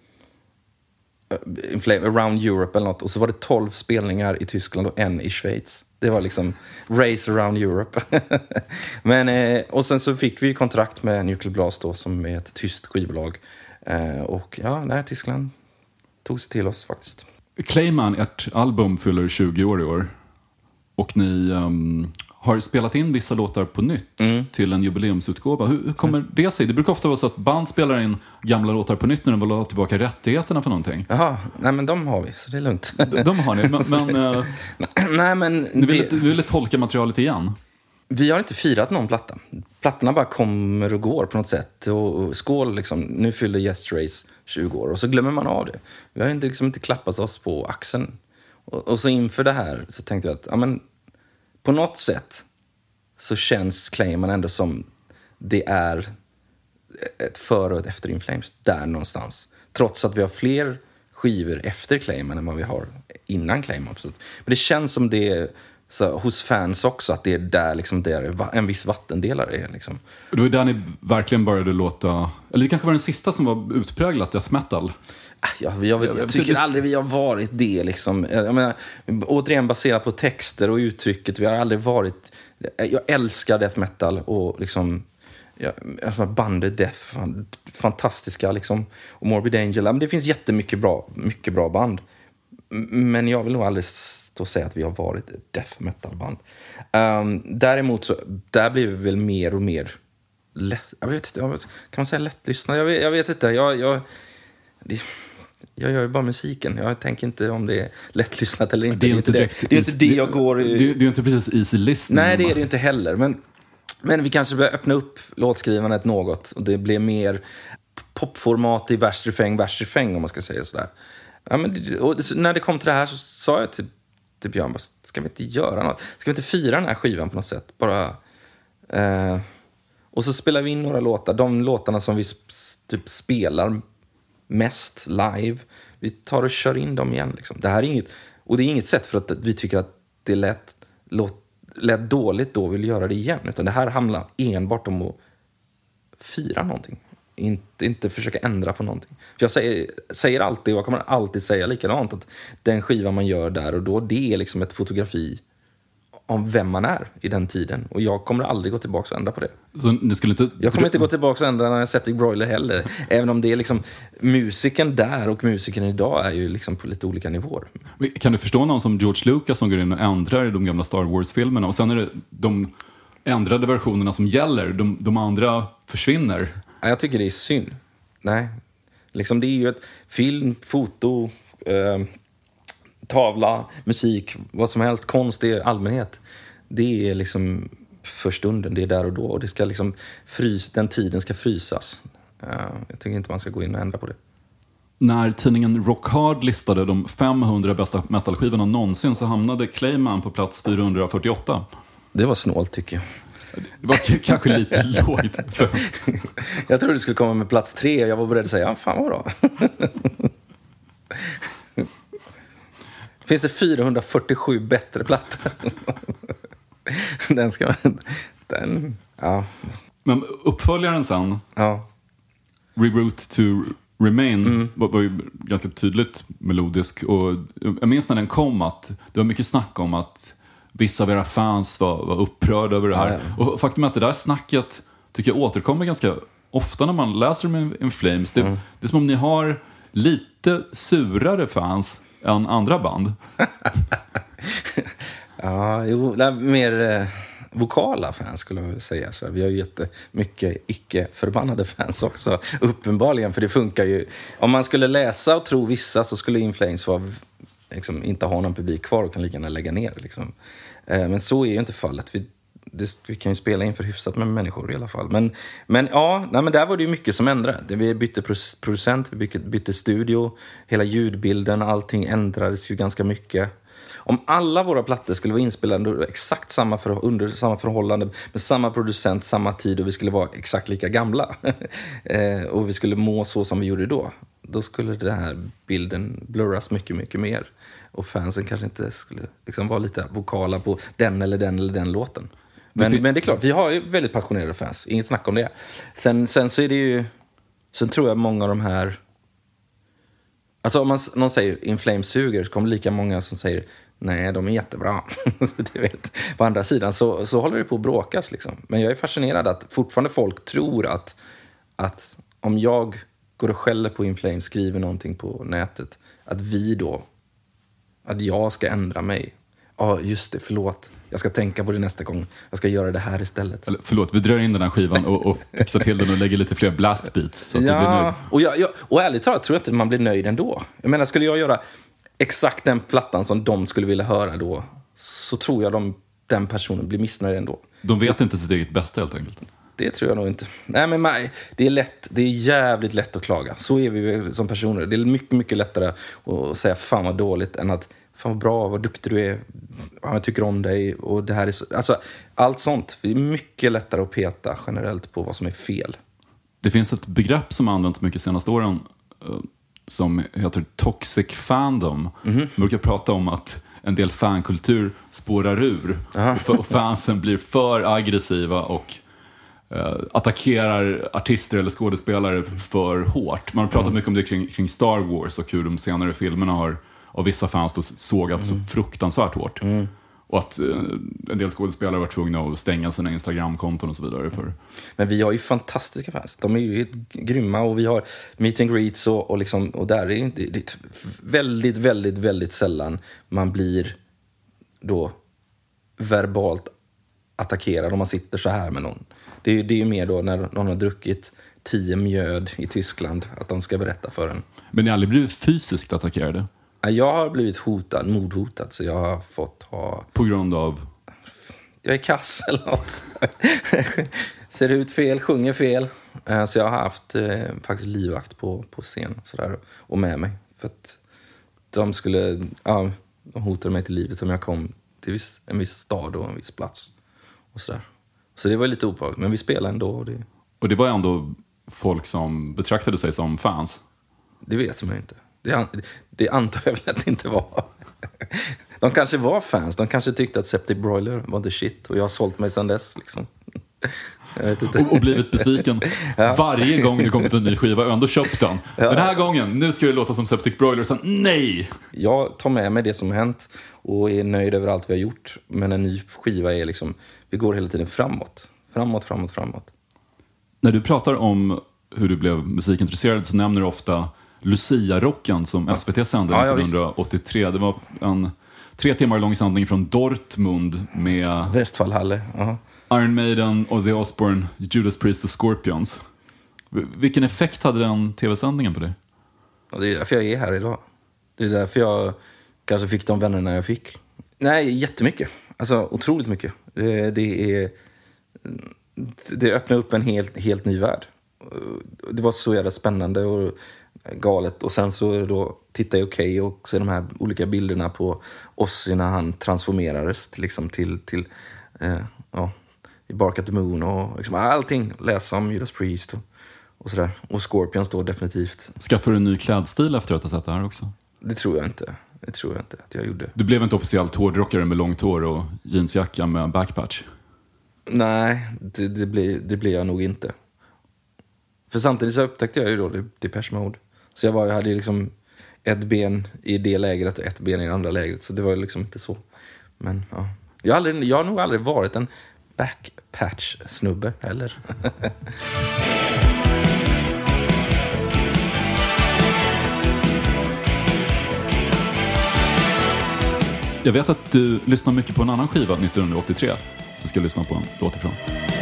Around Europe eller något. Och så var det tolv spelningar i Tyskland och en i Schweiz. Det var liksom race around Europe. Men, eh, och sen så fick vi kontrakt med Nuclear Blast då, som är ett tyskt skivbolag. Eh, och ja, nej, Tyskland tog sig till oss faktiskt. Clayman, ert album fyller tjugo år i år. Och ni um, har spelat in vissa låtar på nytt Mm. till en jubileumsutgåva. Hur, hur kommer det sig? Det brukar ofta vara så att band spelar in gamla låtar på nytt när de vill ha tillbaka rättigheterna för någonting. Jaha, nej men de har vi, så det är lugnt. De, de har ni, men, men uh, nej, men ni vill, det... du vill tolka materialet igen. Vi har inte firat någon platta. Plattorna bara kommer och går på något sätt. Och, och skål, liksom. Nu fyller Yes Race tjugo år. Och så glömmer man av det. Vi har inte, liksom, inte klappat oss på axeln. Och, och så inför det här så tänkte jag att ja, men, på något sätt så känns Clayman ändå som det är ett före och ett efter In Flames. Där någonstans. Trots att vi har fler skivor efter Clayman än vad vi har innan Clayman. Men det känns som det är så, hos fans också, att det är där, liksom, där en viss vattendelare är. Liksom. Och det var där ni verkligen började låta... Eller det kanske var den sista som var utpräglat death metal. Ja, jag, jag, jag tycker aldrig vi har varit det. Liksom. Jag menar, återigen baserat på texter och uttrycket. Vi har aldrig varit... Jag älskar death metal och liksom... Ja, alltså bandet Death, fan, fantastiska liksom. Och Morbid Angel. Men det finns jättemycket bra, mycket bra band. Men jag vill nog aldrig stå och säga att vi har varit ett death metal-band. Um, däremot så, där blir vi väl mer och mer lätt, jag vet inte, kan man säga lättlyssnad? Jag vet, jag vet inte, jag, jag, det, jag gör ju bara musiken. Jag tänker inte om det är lättlyssnat eller inte. Det är ju inte, det, direkt, det är inte det jag går... Det, det är ju inte precis easy listening. Nej, det är det ju inte heller. Men, men vi kanske börjar öppna upp låtskrivandet något. Och det blir mer popformat i vers, refräng, vers, refräng, om man ska säga sådär. Ja, men, och när det kom till det här så sa jag till, till Björn, ska vi inte göra något? Ska vi inte fira den här skivan på något sätt? Bara... Eh, och så spelar vi in några låtar. De låtarna som vi typ spelar mest live. Vi tar och kör in dem igen. Liksom. Det här är inget, och det är inget sätt för att vi tycker att det lät, låt, lät dåligt då vill göra det igen. Utan det här handlar enbart om att fira någonting. Inte, inte försöka ändra på någonting. För jag säger, säger alltid, och jag kommer alltid säga likadant, att den skiva man gör där och då, det är liksom ett fotografi om vem man är i den tiden. Och jag kommer aldrig gå tillbaka och ändra på det. Så ni skulle inte... Jag kommer inte gå tillbaka och ändra när jag Septic Broiler heller. Även om det är liksom... Musiken där och musiken idag är ju liksom på lite olika nivåer. Kan du förstå någon som George Lucas som går in och ändrar i de gamla Star Wars-filmerna och sen är det de ändrade versionerna som gäller, de, de andra försvinner? Jag tycker det är synd. Nej. Liksom det är ju ett film, foto... Eh, tavla, musik, vad som helst, konst i allmänhet. Det är liksom för stunden, det är där och då. Och det ska liksom frys, den tiden ska frysas. Uh, jag tycker inte man ska gå in och ändra på det. När tidningen Rock Hard listade de femhundra bästa metalskivorna någonsin så hamnade Clayman på plats fyrahundrafyrtioåtta. Det var snålt tycker jag. Det var k- kanske lite lågt. För... Jag trodde du skulle komma med plats tre. Jag var beredd att säga, ja, fan vad bra. Finns det fyrahundrafyrtiosju bättre plattor? Den ska den, ja. Men uppföljaren sen, ja. Reroute to Remain, mm. var, var ju ganska tydligt melodisk. Och jag minns när den kom att det var mycket snack om att vissa av era fans var, var upprörda över det här. Ja, ja. Och faktum är att det där snacket tycker jag återkommer ganska ofta när man läser om In Flames. Det, mm. det är som om ni har lite surare fans än andra band. Ja, jo, det är mer eh, vokala fans skulle jag vilja säga. Så vi har ju jättemycket icke-förbannade fans också, uppenbarligen. För det funkar ju. Om man skulle läsa och tro vissa så skulle In Flames vara, liksom, inte ha någon publik kvar och kan lika gärna lägga ner. Liksom. Eh, men så är ju inte fallet. Vi, det, vi kan ju spela inför hyfsat med människor i alla fall. Men, men ja, nej, men där var det ju mycket som ändrade. Vi bytte producent, vi bytte, bytte studio. Hela ljudbilden, allting ändrades ju ganska mycket. Om alla våra plattor skulle vara inspelade under exakt samma, för, under samma förhållande med samma producent, samma tid och vi skulle vara exakt lika gamla eh, och vi skulle må så som vi gjorde då, då skulle den här bilden blurras mycket, mycket mer. Och fansen kanske inte skulle liksom vara lite vokala på den eller den eller den låten. Men, det, men det är klart, vi har ju väldigt passionerade fans. Inget snack om det. Sen, sen så är det ju... Sen tror jag många av de här... Alltså om man, någon säger In Flames suger så kommer lika många som säger nej, de är jättebra. Du vet. På andra sidan så, så håller det på att bråkas liksom. Men jag är fascinerad att fortfarande folk tror att, att om jag går och skäller på In Flames, skriver någonting på nätet, att vi då, att jag ska ändra mig. Ja, just det, förlåt. Jag ska tänka på det nästa gång. Jag ska göra det här istället. Eller, förlåt, vi drar in den här skivan och, och fixar till den och lägger lite fler blast beats så att ja, du blir nöjd. Och, jag, jag, och ärligt talat tror jag inte man blir nöjd ändå. Jag menar, skulle jag göra exakt den plattan som de skulle vilja höra då, så tror jag de, den personen blir missnöjd ändå. De vet inte sitt eget bästa helt enkelt. Det tror jag nog inte. Nej, men nej, det är lätt, det är jävligt lätt att klaga. Så är vi som personer. Det är mycket, mycket lättare att säga fan vad dåligt än att fan vad bra, vad duktig du är, jag tycker om dig och det här är så, alltså allt sånt. Det är mycket lättare att peta generellt på vad som är fel. Det finns ett begrepp som används mycket senaste åren som heter toxic fandom. Mm-hmm. Man brukar prata om att en del fankultur spårar ur och fansen blir för aggressiva och uh, attackerar artister eller skådespelare för hårt. Man har pratat mm. mycket om det kring, kring Star Wars och hur de senare filmerna har av vissa fans då sågat så fruktansvärt hårt. Mm. Och att eh, en del skådespelare var tvungna att stänga sina Instagram-konton och så vidare. För. Men vi har ju fantastiska fans. De är ju grymma och vi har meet and greets och, och, liksom, och där är det, inte, det är väldigt, väldigt, väldigt sällan man blir då verbalt attackerad om man sitter så här med någon. Det är ju det är mer då när någon har druckit tio mjöd i Tyskland att de ska berätta för en. Men ni har aldrig blivit fysiskt attackerade? Jag har blivit hotad, mordhotad, så jag har fått ha... På grund av? Jag är kass eller något. Ser ut fel, sjunger fel. Så jag har haft eh, faktiskt livvakt på, på scen sådär, och med mig. För att de skulle... Ja, de hotade mig till livet om jag kom till viss, en viss stad och en viss plats. Och sådär. Så det var lite opågligt, men vi spelade ändå. Och det... och det var ändå folk som betraktade sig som fans? Det vet man inte. Det, det antar jag väl att det inte var. De kanske var fans. De kanske tyckte att Septic Broiler var the shit. Och jag har sålt mig sedan dess. Liksom. Jag vet inte. Och, och blivit besviken. Ja. Varje gång det kommer till en ny skiva. Och ändå köpt den. Ja. Den här gången, nu ska det låta som Septic Broiler. Så nej! Jag tar med mig det som har hänt. Och är nöjd över allt vi har gjort. Men en ny skiva är liksom... Vi går hela tiden framåt. Framåt, framåt, framåt. När du pratar om hur du blev musikintresserad så nämner du ofta... Lucia-rocken som S V T sände ja, nittonhundraåttiotre. Det var en tre timmar lång sändning från Dortmund med Westfallhalle. Uh-huh. Iron Maiden, Ozzy Osbourne, Judas Priest och Scorpions. Vilken effekt hade den tv-sändningen på dig? Ja, det är därför jag är här idag. Det är därför jag kanske fick de vännerna jag fick. Nej, jättemycket. Alltså otroligt mycket. Det, det är det öppnade upp en helt, helt ny värld. Det var så jävla spännande och galet. Och sen så då tittade jag okej okay, och så de här olika bilderna på Ozzy när han transformerades till, liksom, till, till eh, ja, i Bark at the Moon och liksom allting. Läsa om Judas Priest och, och sådär. Och Scorpions då definitivt. Skaffade du en ny klädstil efter att ha sett det här också? Det tror jag inte. Det tror jag inte att jag gjorde. Du blev inte officiellt hårdrockare med långt hår och jeansjacka med backpatch? Nej, det, det, blir, det blir jag nog inte. För samtidigt så upptäckte jag ju då Depeche Mode. Så jag, var, jag hade liksom ett ben i det lägret och ett ben i det andra lägret. Så det var liksom inte så. Men ja. Jag har, aldrig, jag har nog aldrig varit en backpatch-snubbe heller. Jag vet att du lyssnar mycket på en annan skiva nittonhundraåttiotre. Så vi ska lyssna på en låt ifrån.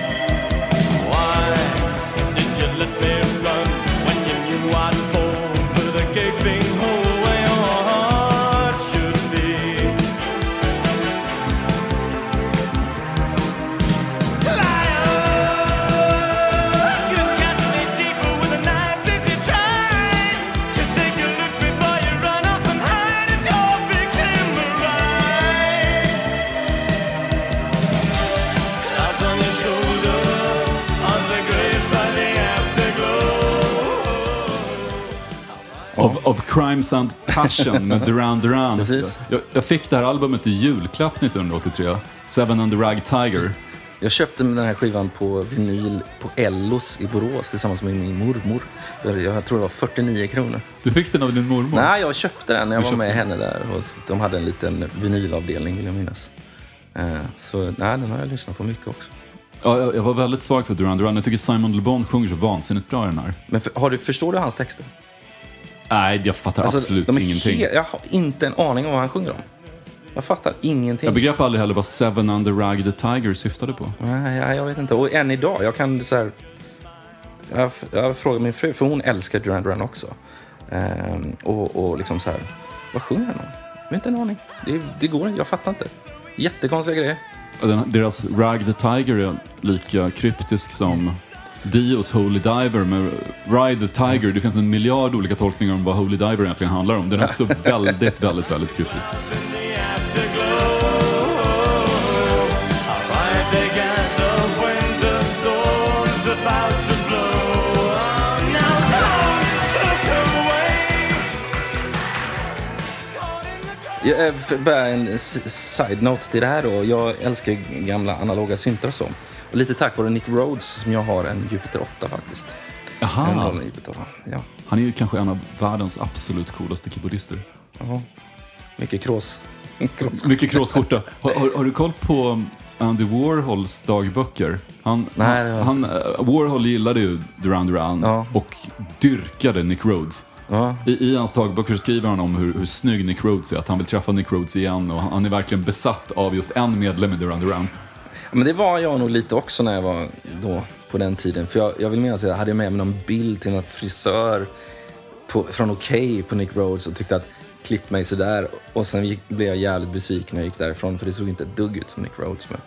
Of, of Crimes and Passion med Duran Duran. Precis. Jag, jag fick det här albumet i julklapp nittonhundraåttiotre. Seven and the Rag Tiger. Jag köpte den här skivan på vinyl på Ellos i Borås tillsammans med min mormor. Jag tror det var fyrtionio kronor. Du fick den av din mormor? Nej, jag köpte den när jag du var med den? henne där. Och de hade en liten vinylavdelning, vill jag minnas. Så nej, den har jag lyssnat på mycket också. Ja, jag, jag var väldigt svag för Duran Duran. Jag tycker Simon Le Bon sjunger så vansinnigt bra i den här. Men för, har du, förstår du hans texter? Nej, jag fattar alltså, absolut ingenting. He- jag har inte en aning om vad han sjunger om. Jag fattar ingenting. Jag begrepp aldrig heller vad Seven and the Rag the Tiger syftade på. Nej, jag, jag vet inte. Och än idag, jag kan så här... Jag, jag frågar min fru, för hon älskar Duran Duran också. Ehm, och, och liksom så här... Vad sjunger han om? Jag har inte en aning. Det, det går inte, jag fattar inte. Jättekonstiga grejer. Den, deras Rag the Tiger är lika kryptisk som Dios Holy Diver med Ride the Tiger. Det finns en miljard olika tolkningar om vad Holy Diver egentligen handlar om. Den är också väldigt, väldigt, väldigt kryptisk. Jag, bara en side-note till det här då. Jag älskar gamla analoga syntar och så. Och lite tack vare Nick Rhodes som jag har en Jupiter åtta faktiskt. Jaha. En Jupiter, ja. Han är ju kanske en av världens absolut coolaste keyboardister. Jaha. Mycket krås. krås. Mycket kråsskjorta. Har, har, har du koll på Andy Warhols dagböcker? Han, Nej, han, han, Warhol gillade ju Duran Duran ja. och dyrkade Nick Rhodes. Ja. I, I hans dagböcker skriver han om hur, hur snygg Nick Rhodes är, att han vill träffa Nick Rhodes igen och han, han är verkligen besatt av just en medlem i Duran Duran. Men det var jag nog lite också när jag var då på den tiden. För jag, jag vill minnas att jag hade med mig någon bild till en frisör på, från Okej på Nick Rhodes och tyckte att klipp mig så där. Och sen gick, blev jag jävligt besviken när jag gick därifrån för det såg inte ett dugg ut som Nick Rhodes. Men,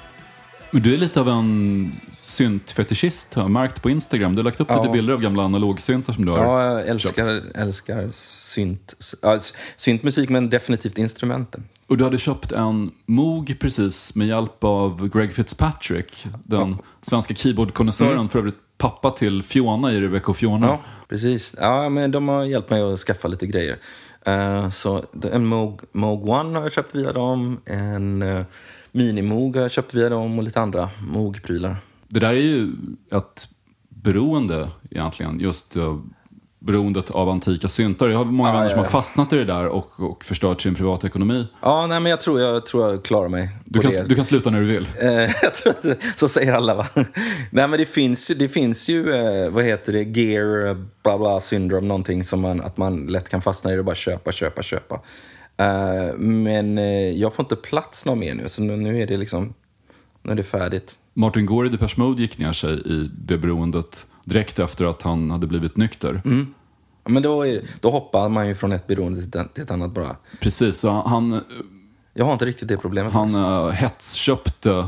men du är lite av en syntfetischist, har jag märkt på Instagram. Du har lagt upp ja. lite bilder av gamla analogsyntar som du har Ja, jag älskar, älskar synt, ja, syntmusik men definitivt instrumenten. Och du hade köpt en Moog precis med hjälp av Greg Fitzpatrick, den ja. svenska keyboardkonnässören, mm. för övrigt pappa till Fiona i Rebecca och Fiona. Ja, precis. Ja, men de har hjälpt mig att skaffa lite grejer. Uh, så en Moog, Moog One har jag köpt via dem, en uh, Mini-Moog har jag köpt via dem och lite andra Moog-prylar. Det där är ju ett beroende egentligen, just uh, beroendet av antika syntar. Jag har många ah, vänner ja, ja. som har fastnat i det där och, och förstört sin privatekonomi. Ja, nej, men jag tror jag, tror jag klarar mig. Du kan, du kan sluta när du vill. jag tror, så säger alla, va? Nej, men det finns, det finns ju, eh, vad heter det, gear, bla bla, syndrom, någonting som man, att man lätt kan fastna i och bara köpa, köpa, köpa. Uh, men uh, jag får inte plats någon mer nu, så nu, nu är det liksom, nu är det färdigt. Martin Gore i Depeche Mode gick ner sig i det beroendet direkt efter att han hade blivit nykter. Mm. Men då, är, då hoppar man ju från ett beroende till, till ett annat bara. Precis, så han... Jag har inte riktigt det problemet. Han uh, hetsköpte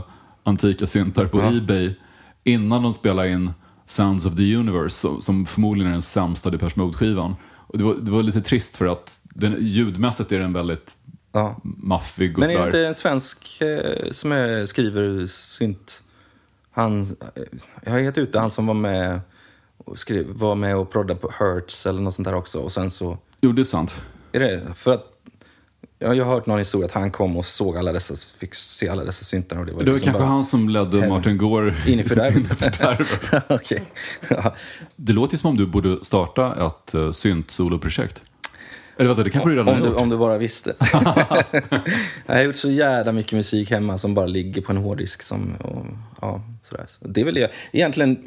antika syntar på Ja. eBay innan de spelade in Sounds of the Universe, som, som förmodligen är den sämsta Depeche Mode-skivan. Och det var, det var lite trist för att den, ljudmässigt är den väldigt Ja. maffig och Men är det sådär. inte en svensk eh, som är, skriver synt? Han, jag har gett ut det, han som var med och skrev, var med och proddade på Hertz eller något sånt där också. Och sen så... Jo, det är sant. Är det? För att ja, jag har hört någon historia att han kom och såg alla dessa, fick se alla dessa syntar. Och det var, Det var liksom kanske bara, han som ledde Heaven. Martin Gore in i fördärvet. fördärvet. Okej. Ja. Det låter ju som om du borde starta ett uh, synt-soloprojekt. Eller vänta, det kanske du redan Om har du, gjort. om du bara visste. Jag har gjort så jävla mycket musik hemma som bara ligger på en hårddisk. Som, och, ja, sådär. Så det är väl det. Egentligen,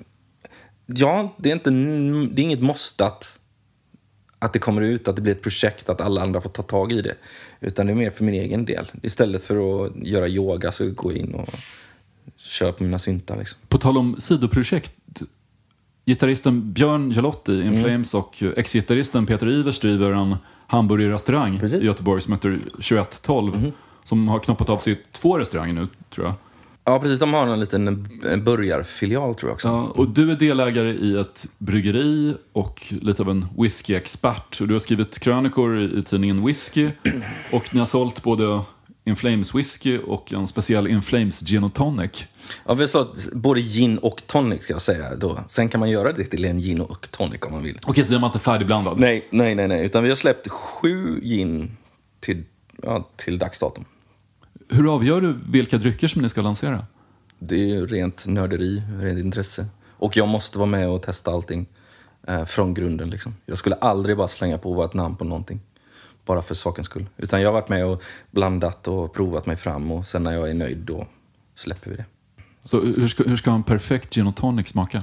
ja, det är, inte, det är inget måste att, att det kommer ut, att det blir ett projekt, att alla andra får ta tag i det. Utan det är mer för min egen del. Istället för att göra yoga så gå in och köra på mina syntar. Liksom. På tal om sidoprojekt, gitarristen Björn Jalotti i In Mm. Flames och ex-gitarristen Peter Ivers driver en hamburgerrestaurang Precis. i Göteborg som heter tjugoett tolv, Mm. som har knoppat av sig två restauranger nu, tror jag. Ja, precis. De har en liten en burgarfilial, tror jag också. Ja, och du är delägare i ett bryggeri och lite av en whisky-expert. Och du har skrivit krönikor i, i tidningen Whisky, och ni har sålt både In Flames whisky och en speciell In Flames gin och tonic. Ja, vi har slått både gin och tonic, ska jag säga då. Sen kan man göra det till en gin och tonic om man vill. Okej, så den var inte färdigblandad? Nej, nej, nej, nej. Utan vi har släppt sju gin till, ja, till dagsdatum. Hur avgör du vilka drycker som ni ska lansera? Det är ju rent nörderi, rent intresse. Och jag måste vara med och testa allting eh, från grunden. Liksom. Jag skulle aldrig bara slänga på ett namn på någonting. Bara för sakens skull. Utan jag har varit med och blandat och provat mig fram. Och sen när jag är nöjd, då släpper vi det. Så hur ska, hur ska en perfekt gin och tonic smaka?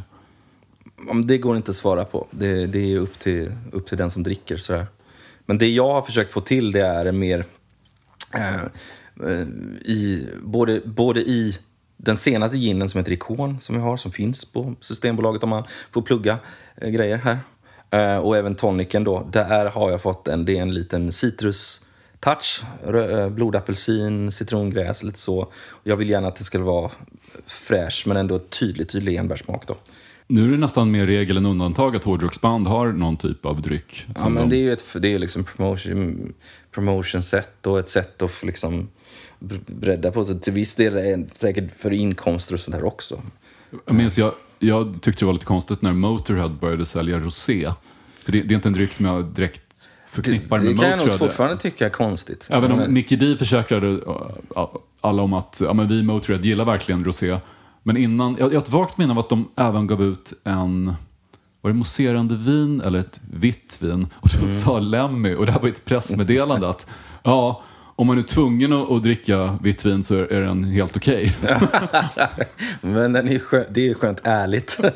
Det går inte att svara på. Det, det är upp till, upp till den som dricker. Sådär. Men det jag har försökt få till, det är mer... Eh, eh, i, både, både i den senaste ginen som heter Ikon, som vi har, som finns på Systembolaget om man får plugga eh, grejer här. Eh, och även tonicen då. Där har jag fått en, det är en liten citrus-touch. Rö, blodapelsin, citrongräs, lite så. Jag vill gärna att det ska vara fräsch, men ändå tydlig, tydlig enbärssmak då. Nu är det nästan mer regel än undantag att hårdrocksband har någon typ av dryck. Ja, men de... det är ju ett, det är liksom promotion, promotion set och ett sätt att liksom bredda på. Så till viss del är det säkert för inkomster och sådär också. Jag minns, jag, jag tyckte det var lite konstigt när Motorhead började sälja rosé. För det, det är inte en dryck som jag direkt förknippar det, med det kan Motorhead. jag nog fortfarande tycka är konstigt. Även om men... Mickey D försäkrade alla om att ja, men vi Motorhead gillar verkligen rosé. Men innan, jag, jag har ett vagt minne av att de även gav ut en, var det mousserande vin eller ett vitt vin? Och då mm. sa Lemmy, och det här var ett pressmeddelande, att ja, om man är tvungen att, att dricka vitt vin så är, är den helt okej. Okay. Men den är skö- det är skönt ärligt. uh,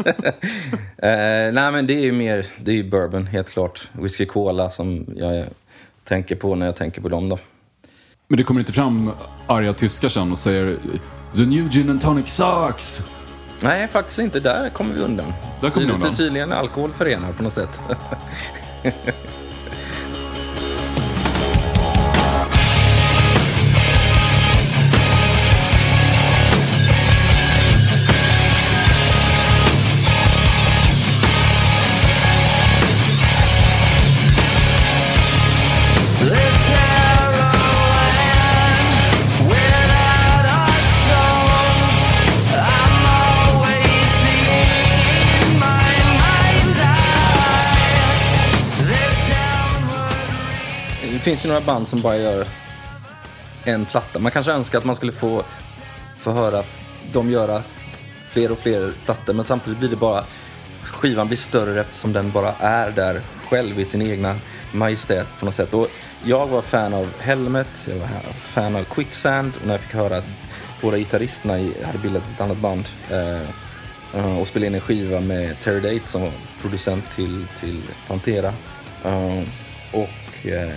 nej, men det är ju mer, det är ju bourbon, helt klart. Whisky cola som jag tänker på när jag tänker på dem då. Men det kommer inte fram arga tyskar sen och säger The new gin and tonic sucks. Nej, faktiskt inte. Där kommer vi undan. Där kommer vi undan. Tydligen alkohol förenar på något sätt. Det finns ju några band som bara gör en platta. Man kanske önskar att man skulle få, få höra dem göra fler och fler plattor. Men samtidigt blir det bara, skivan blir större eftersom den bara är där själv i sin egna majestät på något sätt. Och jag var fan av Helmet, jag var fan av Quicksand. Och när jag fick höra att båda gitarristerna hade bildat ett annat band eh, och spelade in en skiva med Terry Date som var producent till, till Pantera. Eh, och eh,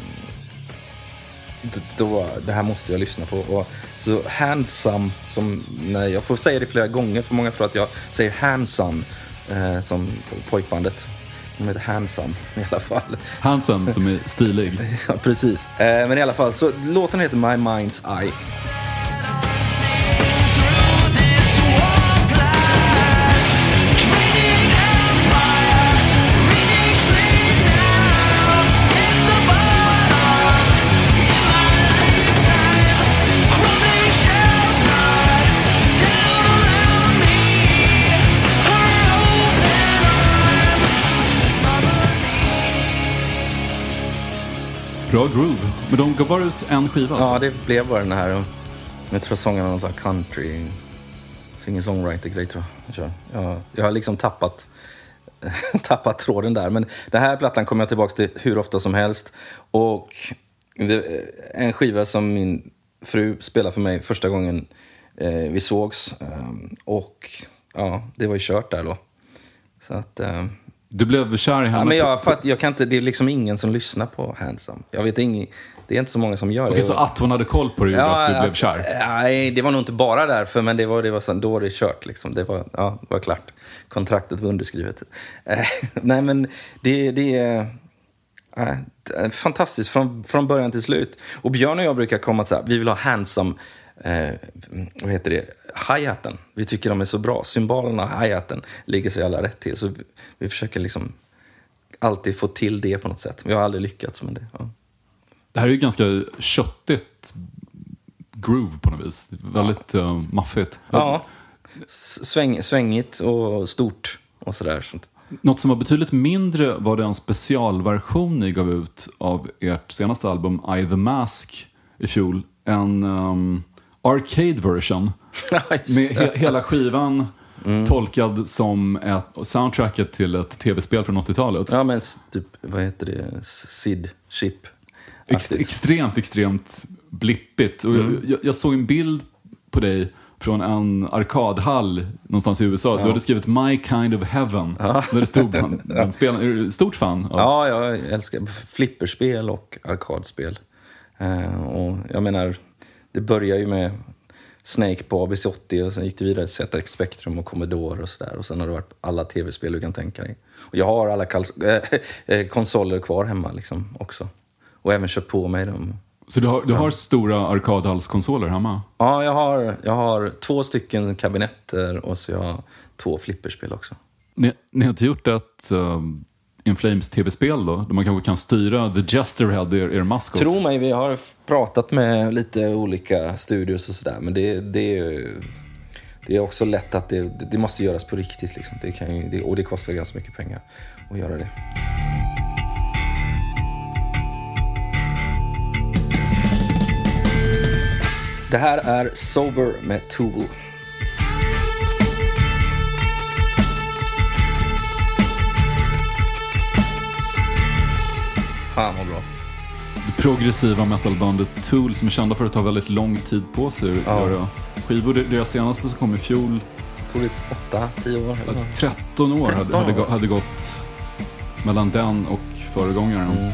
då, det här måste jag lyssna på. Och så Handsome, som, nej, jag får säga det flera gånger för många tror att jag säger Handsome eh, som pojkbandet. De heter Handsome i alla fall. Handsome som är stilig. Ja, precis. Eh, men i alla fall, så låten heter My Mind's Eye. Bra groove. Men de gav bara ut en skiva alltså. Ja, det blev bara den här. Jag tror sången var någon sån här country singer-songwriter-grej tror jag. Jag, jag har liksom tappat tappat tråden där. Men den här plattan kommer jag tillbaka till hur ofta som helst. Och det, en skiva som min fru spelade för mig första gången eh, vi sågs. Eh, och ja, det var ju kört där då. Så att... Eh, du blev kär i henne? Ja, men jag, för att jag kan inte, det är liksom ingen som lyssnar på Handsome. Jag vet ingen, det är inte så många som gör det. Okej, så att hon hade koll på det gjorde ja, att du ja, blev kär? Nej, det var nog inte bara därför, men det var, det var så, då var det kört liksom. Det var, ja, det var klart. Kontraktet var underskrivet. Eh, nej, men det, det är eh, fantastiskt från, från början till slut. Och Björn och jag brukar komma så här, vi vill ha Handsome, eh, vad heter det? Hi-haten. Vi tycker de är så bra. Symbolerna och hi-haten ligger så jävla rätt till. Så vi, vi försöker liksom alltid få till det på något sätt. Vi har aldrig lyckats med det. Ja. Det här är ju ganska köttigt groove på något vis. Väldigt ja. uh, maffigt. Ja, Sväng, svängigt och stort och sådär. Något som var betydligt mindre var den specialversion ni gav ut av ert senaste album I The Mask i fjol. En um, arcade version med he- hela skivan mm. tolkad som ett soundtracket till ett tv-spel från åttiotalet. Ja, men typ, vad heter det? Sid Chip. Ex- extremt, extremt blippigt. Och mm. jag, jag såg en bild på dig från en arkadhall någonstans i U S A. Ja. Du hade skrivit My Kind of Heaven. Ja. Där det stod den, den spelen. Är du stort fan av? Ja, jag älskar flipperspel och arkadspel. Uh, och jag menar, det börjar ju med Snake på A B C åttio och sen gick det vidare till Z X Spectrum och Commodore och sådär. Och sen har det varit alla tv-spel du kan tänka dig. Och jag har alla kals- äh, konsoler kvar hemma liksom också. Och även köpt på mig dem. Så du har, du har stora arkadhallskonsoler hemma? Ja, jag har, jag har två stycken kabinetter och så jag har två flipperspel också. Ni, ni har inte gjort ett uh, In Flames tv-spel då? Där man kanske kan styra The Jesterhead, er, er maskot? Tro mig, vi har pratat med lite olika studios och sådär. Men det, det, är, det är också lätt att det, det måste göras på riktigt. Liksom. Det kan ju, det, och det kostar ganska mycket pengar att göra det. Det här är Sober med Tool. Fan vad bra. Det progressiva metalbandet Tool som är kända för att ta väldigt lång tid på sig att ja. göra skivor. Deras senaste som kom i fjol. Tog det åtta, tio år? Eller? tretton år, tretton hade, hade, hade gått mellan den och föregångaren. Mm.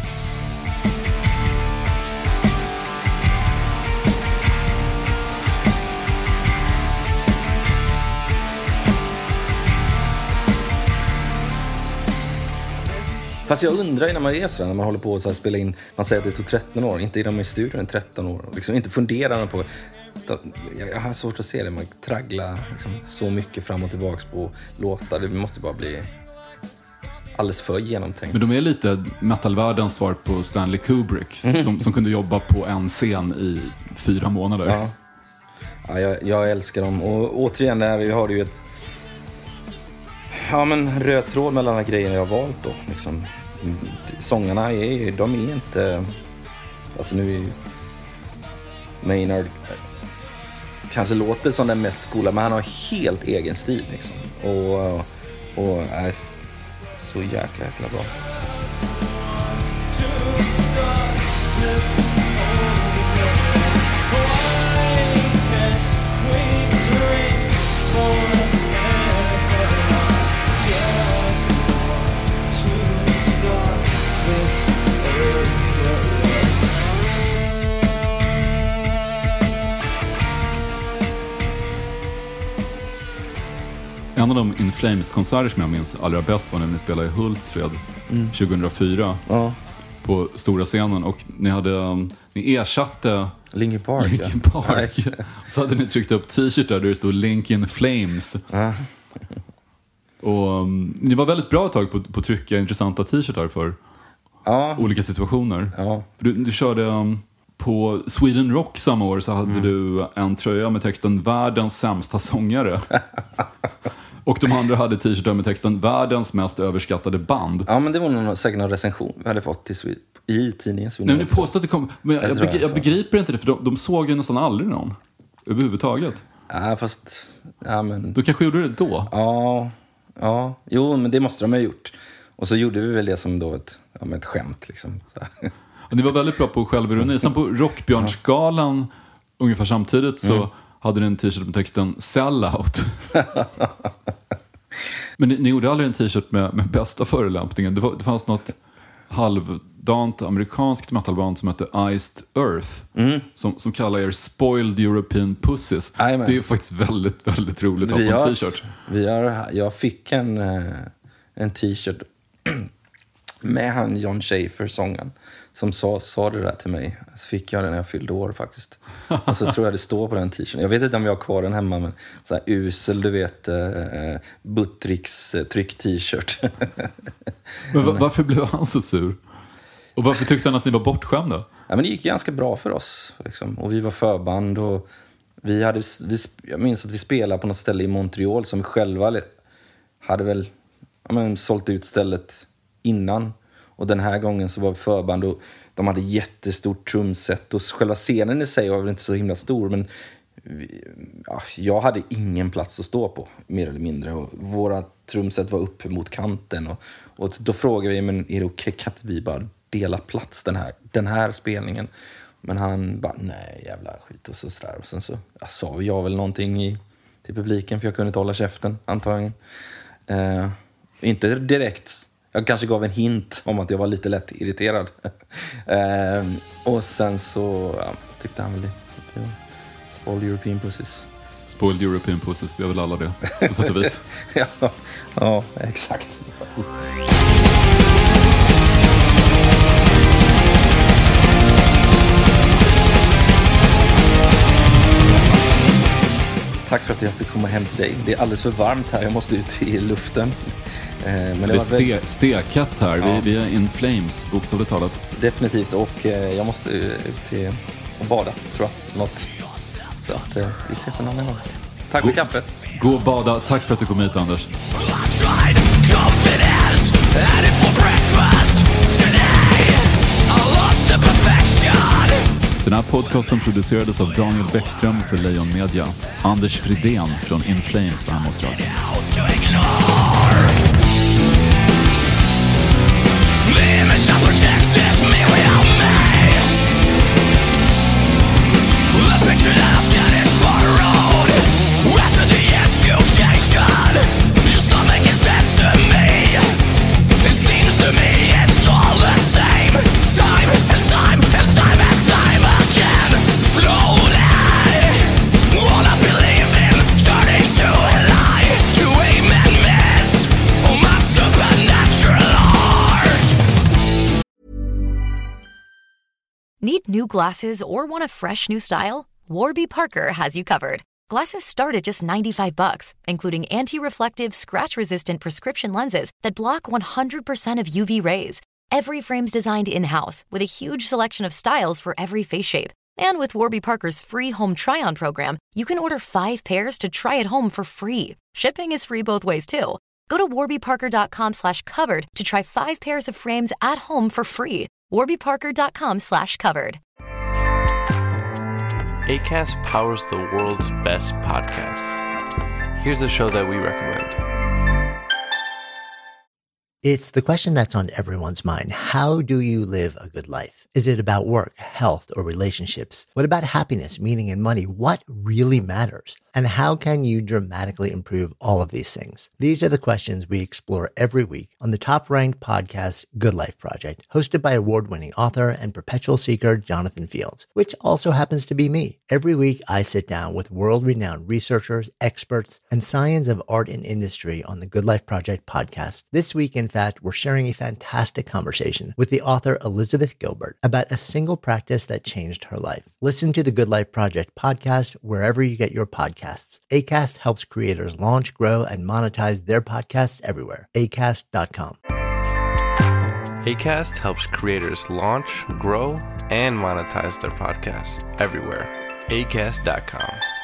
Fast jag undrar när man är så när man håller på och så här spela in, man säger att det tog tretton år, inte är de i studion i tretton år. Liksom inte funderar på, jag har svårt att se det, man tragglar liksom så mycket fram och tillbaks på låtar, det måste bara bli alldeles för genomtänkt. Men de är lite metalvärldens svar på Stanley Kubrick mm. som, som kunde jobba på en scen i fyra månader. Ja, ja jag, jag älskar dem. Och återigen, där vi har ju ett ja, men röd tråd mellan alla grejerna jag har valt då. Liksom, sångarna är, de är inte... Alltså nu är Maynard kanske låter som den mest skola, men han har helt egen stil liksom. Och, och är så jäkla, jäkla bra. En av de In Flames-konserter som jag minns allra bäst var när ni spelade i Hultsfred mm. tjugohundrafyra ja. På stora scenen. Och ni, hade, um, ni ersatte Linkin Park. Linkin ja. Park. Nice. Så hade ni tryckt upp t-shirtar där det stod Linkin Flames. Ja. Och um, ni var väldigt bra ett tag på, på att trycka intressanta t-shirtar för ja. Olika situationer. Ja. Du, du körde... Um, på Sweden Rock samma år så hade mm. du en tröja med texten Världens sämsta sångare. Och de andra hade t-shirtar med texten Världens mest överskattade band. Ja, men det var nog säkert någon recension vi hade fått till I tidningen. Så Nej, men ni påstår att det kom... Men jag, Jag jag, tror begri- jag. jag begriper inte det, för de, de såg ju nästan aldrig någon. Överhuvudtaget. Ja, fast... Ja, men... Du kanske gjorde det då? Ja, ja. Jo, men det måste de ha gjort. Och så gjorde vi väl det som då ett, ja, ett skämt, liksom. Så här. Och ni var väldigt bra på självironi. Sen på Rockbjörnsgalan, ungefär samtidigt, så mm. hade ni en t-shirt med texten Sell Out. Men ni, ni gjorde aldrig en t-shirt med, med bästa förolämpningen. Det, var, det fanns något halvdant amerikanskt metalband som hette Iced Earth. Mm. Som, som kallar er Spoiled European Pussies. Amen. Det är faktiskt väldigt, väldigt roligt att ha på en t-shirt. Vi har, jag fick en, en t-shirt med han John Schaefer, sången, som sa, sa det där till mig. Så fick jag den när jag fyllde år faktiskt. Och så tror jag det står på den t-shirten. Jag vet inte om jag har kvar den hemma, men så här usel, du vet, eh, Buttricks eh, tryck-t-shirt. Men var, varför blev han så sur? Och varför tyckte han att ni var bortskämda? Ja, men det gick ganska bra för oss. Liksom. Och vi var förband och vi hade, vi, jag minns att vi spelade på något ställe i Montreal som vi själva hade väl, ja, men, sålt ut stället innan. Och den här gången så var vi förband och de hade jättestort trumset. Och själva scenen i sig var väl inte så himla stor, men vi, ja, jag hade ingen plats att stå på, mer eller mindre. Och våra trumset var uppe mot kanten. Och, och då frågade vi, men är det okej, kan vi bara dela plats den här, den här spelningen? Men han bara, nej jävla skit och så sådär. Och sen så jag sa jag väl någonting i, till publiken, för jag kunde inte hålla käften, antagligen. Eh, inte direkt. Jag kanske gav en hint om att jag var lite lätt irriterad. eh, och sen så ja, tyckte han väl det. det Spoiled European Pussies. Spoiled European Pussies, vi har väl alla det, på sätt och vis. ja, ja, exakt. Tack för att jag fick komma hem till dig. Det är alldeles för varmt här, jag måste ut i luften. Men det, det är ste- stekat här, ja. vi, vi är in flames, bokstavligt talat. Definitivt, och eh, jag måste ut till och bada, tror jag. Något. Så att eh, vi ses en annan gång. Tack för kaffet. Gå och bada, tack för att du kom hit, Anders. Den här podcasten producerades av Daniel Bäckström för Lejon Media. Anders Fridén från In Flames var hemma hos Dragen. Need new glasses or want a fresh new style? Warby Parker has you covered. Glasses start at just ninety-five bucks, including anti-reflective, scratch-resistant prescription lenses that block one hundred percent of U V rays. Every frame's designed in-house with a huge selection of styles for every face shape. And with Warby Parker's free home try-on program, you can order five pairs to try at home for free. Shipping is free both ways, too. Go to warbyparker.com slash covered to try five pairs of frames at home for free. warbyparker.com slash covered. Acast powers the world's best podcasts. Here's a show that we recommend. It's the question that's on everyone's mind. How do you live a good life? Is it about work, health, or relationships? What about happiness, meaning, and money? What really matters? And how can you dramatically improve all of these things? These are the questions we explore every week on the top-ranked podcast, Good Life Project, hosted by award-winning author and perpetual seeker Jonathan Fields, which also happens to be me. Every week, I sit down with world-renowned researchers, experts, and science of art and industry on the Good Life Project podcast. This week, in fact, we're sharing a fantastic conversation with the author Elizabeth Gilbert about a single practice that changed her life. Listen to the Good Life Project podcast wherever you get your podcasts. Acast helps creators launch, grow, and monetize their podcasts everywhere. acast dot com. Acast helps creators launch, grow, and monetize their podcasts everywhere. acast dot com.